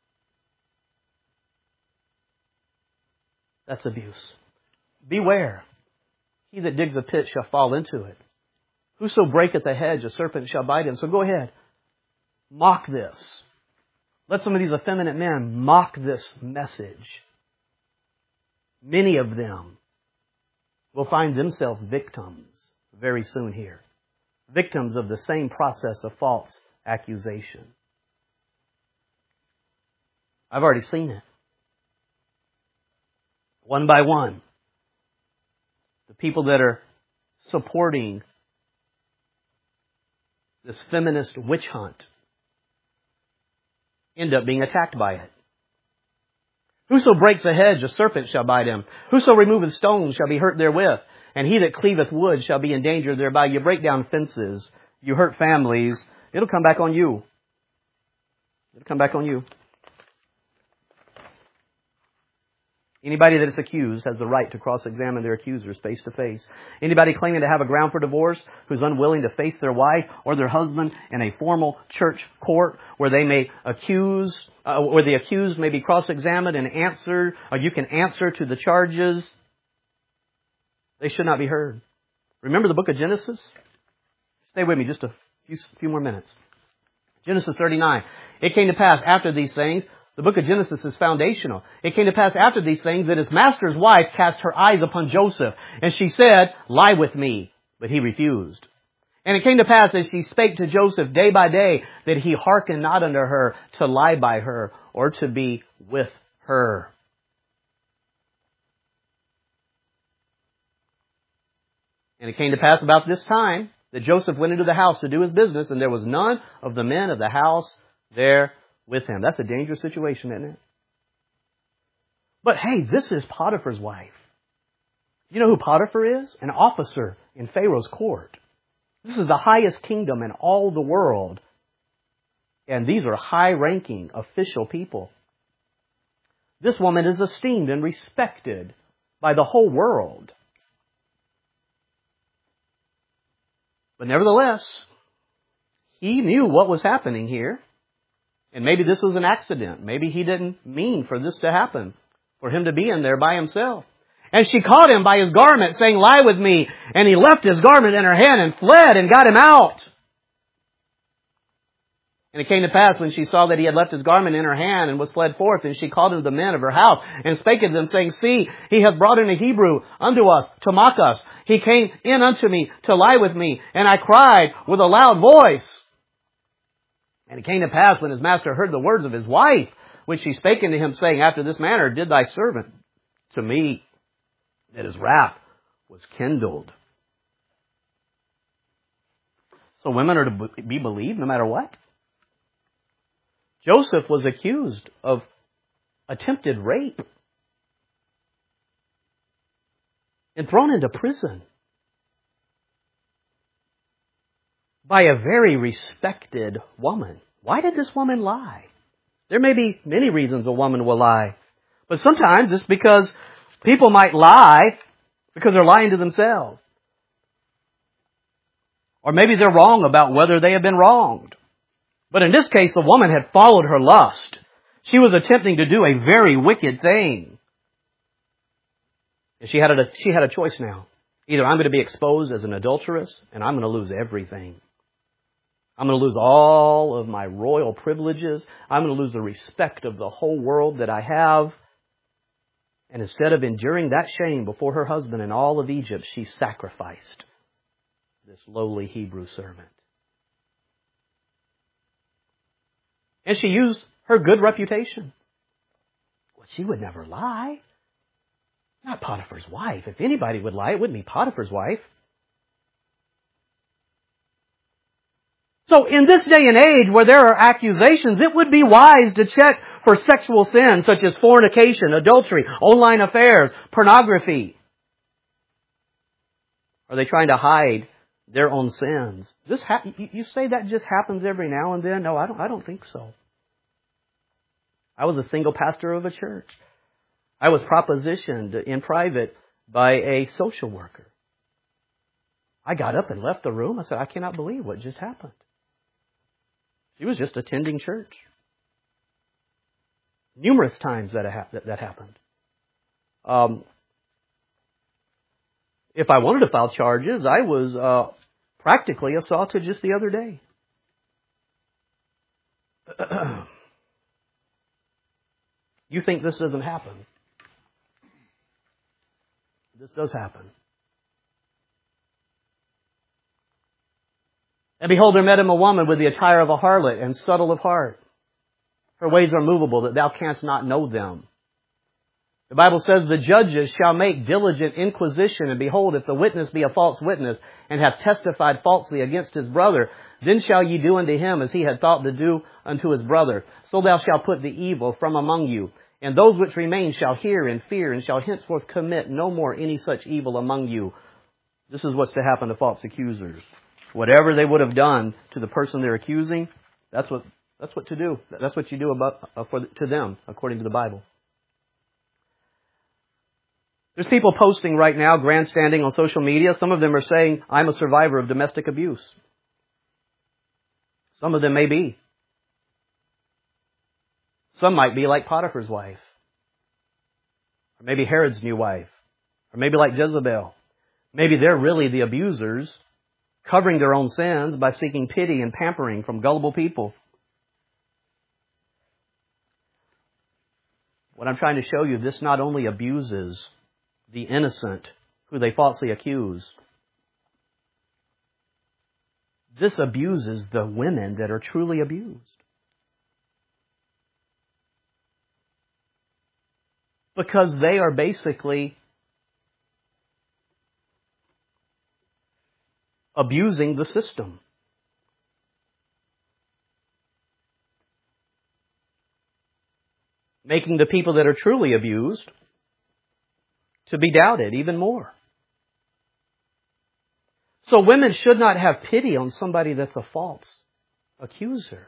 That's abuse. Beware. He that digs a pit shall fall into it. Whoso breaketh a hedge, a serpent shall bite him. So go ahead. Mock this. Let some of these effeminate men mock this message. Many of them will find themselves victims very soon here. Victims of the same process of false accusation. I've already seen it. One by one. The people that are supporting this feminist witch hunt end up being attacked by it. Whoso breaks a hedge, a serpent shall bite him. Whoso removeth stones shall be hurt therewith. And he that cleaveth wood shall be in danger thereby. You break down fences. You hurt families. It'll come back on you. It'll come back on you. Anybody that is accused has the right to cross-examine their accusers face to face. Anybody claiming to have a ground for divorce who's unwilling to face their wife or their husband in a formal church court where they may accuse, uh, where the accused may be cross-examined and answered, or you can answer to the charges, they should not be heard. Remember the book of Genesis? Stay with me just a few, few more minutes. Genesis thirty-nine. It came to pass after these things. The book of Genesis is foundational. It came to pass after these things that his master's wife cast her eyes upon Joseph, and she said, "Lie with me." But he refused. And it came to pass as she spake to Joseph day by day that he hearkened not unto her to lie by her or to be with her. And it came to pass about this time that Joseph went into the house to do his business, and there was none of the men of the house there with him. That's a dangerous situation, isn't it? But hey, this is Potiphar's wife. You know who Potiphar is? An officer in Pharaoh's court. This is the highest kingdom in all the world. And these are high-ranking official people. This woman is esteemed and respected by the whole world. But nevertheless, he knew what was happening here. And maybe this was an accident. Maybe he didn't mean for this to happen, for him to be in there by himself. And she caught him by his garment, saying, "Lie with me." And he left his garment in her hand and fled and got him out. And it came to pass when she saw that he had left his garment in her hand and was fled forth, and she called unto the men of her house and spake unto them, saying, "See, he hath brought in a Hebrew unto us to mock us. He came in unto me to lie with me, and I cried with a loud voice." And it came to pass when his master heard the words of his wife, which she spake unto him, saying, "After this manner did thy servant to me," that his wrath was kindled. So women are to be believed no matter what. Joseph was accused of attempted rape and thrown into prison by a very respected woman. Why did this woman lie? There may be many reasons a woman will lie. But sometimes it's because people might lie because they're lying to themselves. Or maybe they're wrong about whether they have been wronged. But in this case, the woman had followed her lust. She was attempting to do a very wicked thing. And she had a, she had a choice now. Either I'm going to be exposed as an adulteress and I'm going to lose everything. I'm going to lose all of my royal privileges. I'm going to lose the respect of the whole world that I have. And instead of enduring that shame before her husband and all of Egypt, she sacrificed this lowly Hebrew servant. And she used her good reputation. Well, she would never lie. Not Potiphar's wife. If anybody would lie, it wouldn't be Potiphar's wife. So in this day and age where there are accusations, it would be wise to check for sexual sins such as fornication, adultery, online affairs, pornography. Are they trying to hide their own sins? This ha- you say that just happens every now and then? No, I don't, I don't think so. I was a single pastor of a church. I was propositioned in private by a social worker. I got up and left the room. I said, I cannot believe what just happened. She was just attending church. Numerous times that ha- that, that happened. Um, if I wanted to file charges, I was uh, practically assaulted just the other day. You think this doesn't happen? This does happen. And behold, there met him a woman with the attire of a harlot and subtle of heart. Her ways are movable, that thou canst not know them. The Bible says, the judges shall make diligent inquisition, and behold, if the witness be a false witness, and hath testified falsely against his brother, then shall ye do unto him as he had thought to do unto his brother. So thou shalt put the evil from among you. And those which remain shall hear and fear, and shall henceforth commit no more any such evil among you. This is what's to happen to false accusers. Whatever they would have done to the person they're accusing, that's what that's what to do. That's what you do about uh, for to them, according to the Bible. There's people posting right now, grandstanding on social media. Some of them are saying, I'm a survivor of domestic abuse. Some of them may be. Some might be like Potiphar's wife. Or maybe Herod's new wife. Or maybe like Jezebel. Maybe they're really the abusers, covering their own sins by seeking pity and pampering from gullible people. What I'm trying to show you, this not only abuses the innocent who they falsely accuse, this abuses the women that are truly abused. Because they are basically abusing the system. Making the people that are truly abused to be doubted even more. So women should not have pity on somebody that's a false accuser.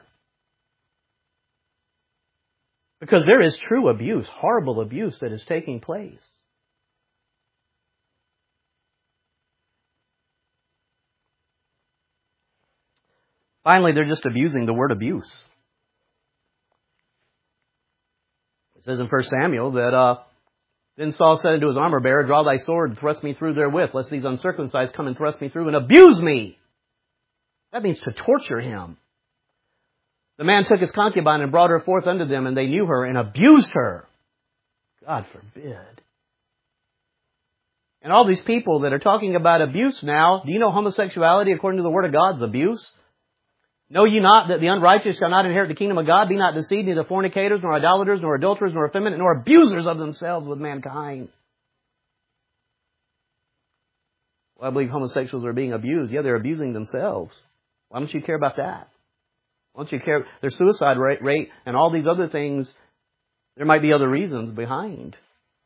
Because there is true abuse, horrible abuse that is taking place. Finally, they're just abusing the word abuse. It says in First Samuel that, uh, Then Saul said unto his armor bearer, Draw thy sword and thrust me through therewith, lest these uncircumcised come and thrust me through and abuse me. That means to torture him. The man took his concubine and brought her forth unto them, and they knew her and abused her. God forbid. And all these people that are talking about abuse now, do you know homosexuality, according to the Word of God, is abuse? Know ye not that the unrighteous shall not inherit the kingdom of God? Be not deceived, neither fornicators, nor idolaters, nor adulterers, nor effeminate, nor abusers of themselves with mankind. Well, I believe homosexuals are being abused. Yeah, they're abusing themselves. Why don't you care about that? Why don't you care? Their suicide rate, rate and all these other things, there might be other reasons behind.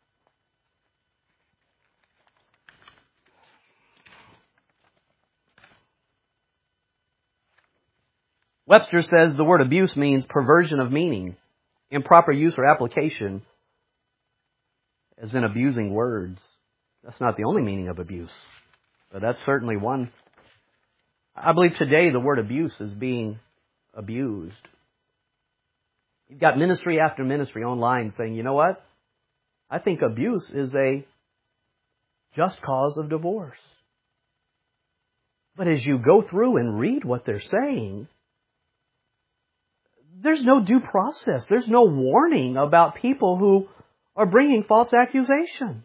Webster says the word abuse means perversion of meaning, improper use or application, as in abusing words. That's not the only meaning of abuse, but that's certainly one. I believe today the word abuse is being abused. You've got ministry after ministry online saying, you know what? I think abuse is a just cause of divorce. But as you go through and read what they're saying, there's no due process. There's no warning about people who are bringing false accusation.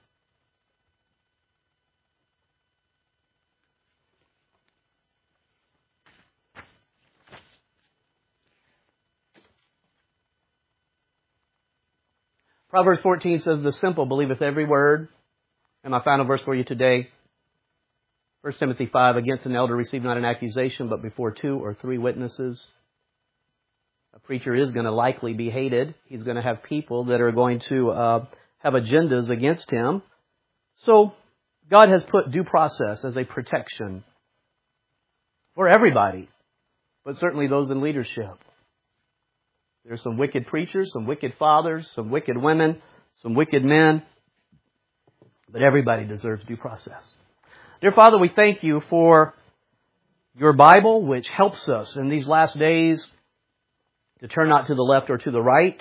Proverbs fourteen says, the simple believeth every word. And my final verse for you today, First Timothy five, against an elder receive not an accusation, but before two or three witnesses. A preacher is going to likely be hated. He's going to have people that are going to uh, have agendas against him. So God has put due process as a protection for everybody, but certainly those in leadership. There's some wicked preachers, some wicked fathers, some wicked women, some wicked men, but everybody deserves due process. Dear Father, we thank you for your Bible, which helps us in these last days to turn not to the left or to the right.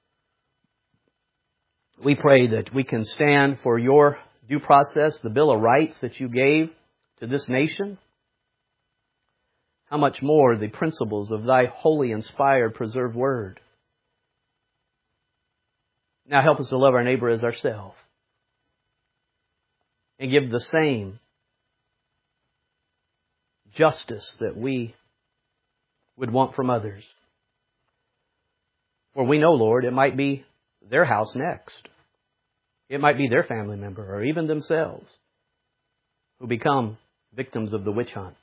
We pray that we can stand for your due process, the Bill of Rights that you gave to this nation. How much more the principles of thy holy, inspired, preserved word. Now help us to love our neighbor as ourselves. And give the same justice that we would want from others. For we know, Lord, it might be their house next. It might be their family member or even themselves who become victims of the witch hunt.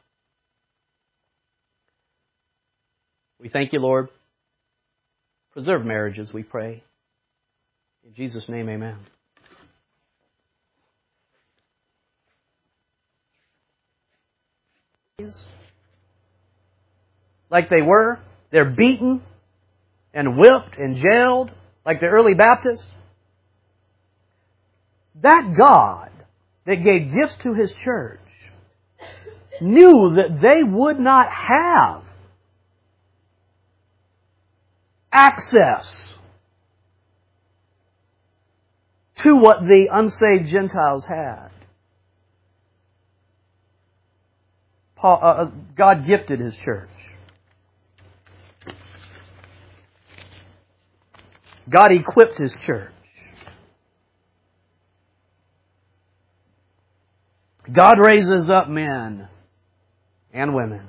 We thank you, Lord. Preserve marriages, we pray. In Jesus' name, amen. Like they were, they're beaten and whipped and jailed like the early Baptists. that God that gave gifts to His church knew that they would not have access to what the unsaved Gentiles had. Paul, uh, God gifted His church. God equipped His church. God raises up men and women.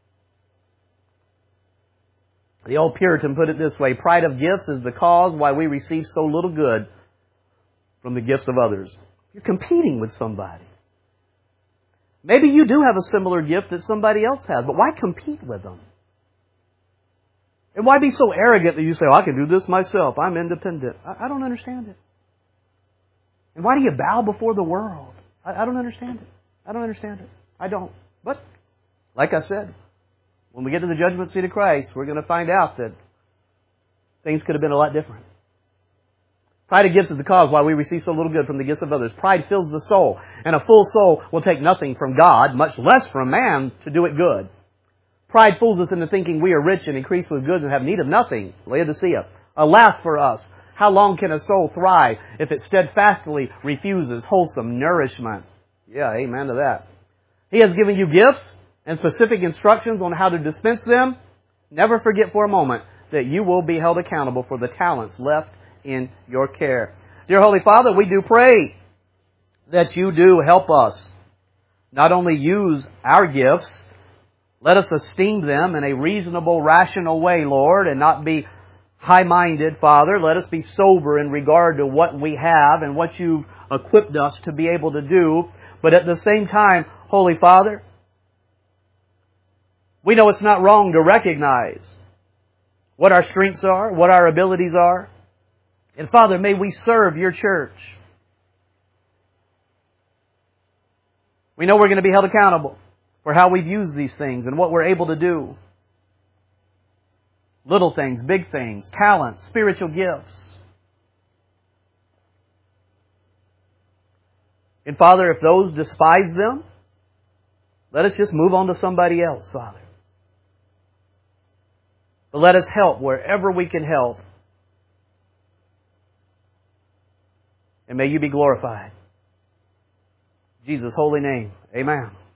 The old Puritan put it this way: pride of gifts is the cause why we receive so little good from the gifts of others. You're competing with somebody. Maybe you do have a similar gift that somebody else has, but why compete with them? And why be so arrogant that you say, oh, I can do this myself, I'm independent? I, I don't understand it. And why do you bow before the world? I, I don't understand it. I don't understand it. I don't. But, like I said, when we get to the judgment seat of Christ, we're going to find out that things could have been a lot different. Pride of gifts is the cause why we receive so little good from the gifts of others. Pride fills the soul, and a full soul will take nothing from God, much less from man, to do it good. Pride fools us into thinking we are rich and increase with goods and have need of nothing. Laodicea. Alas for us, how long can a soul thrive if it steadfastly refuses wholesome nourishment? Yeah, amen to that. He has given you gifts and specific instructions on how to dispense them. Never forget for a moment that you will be held accountable for the talents left in your care. Dear Holy Father, we do pray that you do help us not only use our gifts, let us esteem them in a reasonable, rational way, Lord, and not be high-minded, Father. Let us be sober in regard to what we have and what you've equipped us to be able to do. But at the same time, Holy Father, we know it's not wrong to recognize what our strengths are, what our abilities are. And Father, may we serve your church. We know we're going to be held accountable for how we've used these things and what we're able to do. Little things, big things, talents, spiritual gifts. And Father, if those despise them, let us just move on to somebody else, Father. But let us help wherever we can help. And may you be glorified. In Jesus' holy name, amen.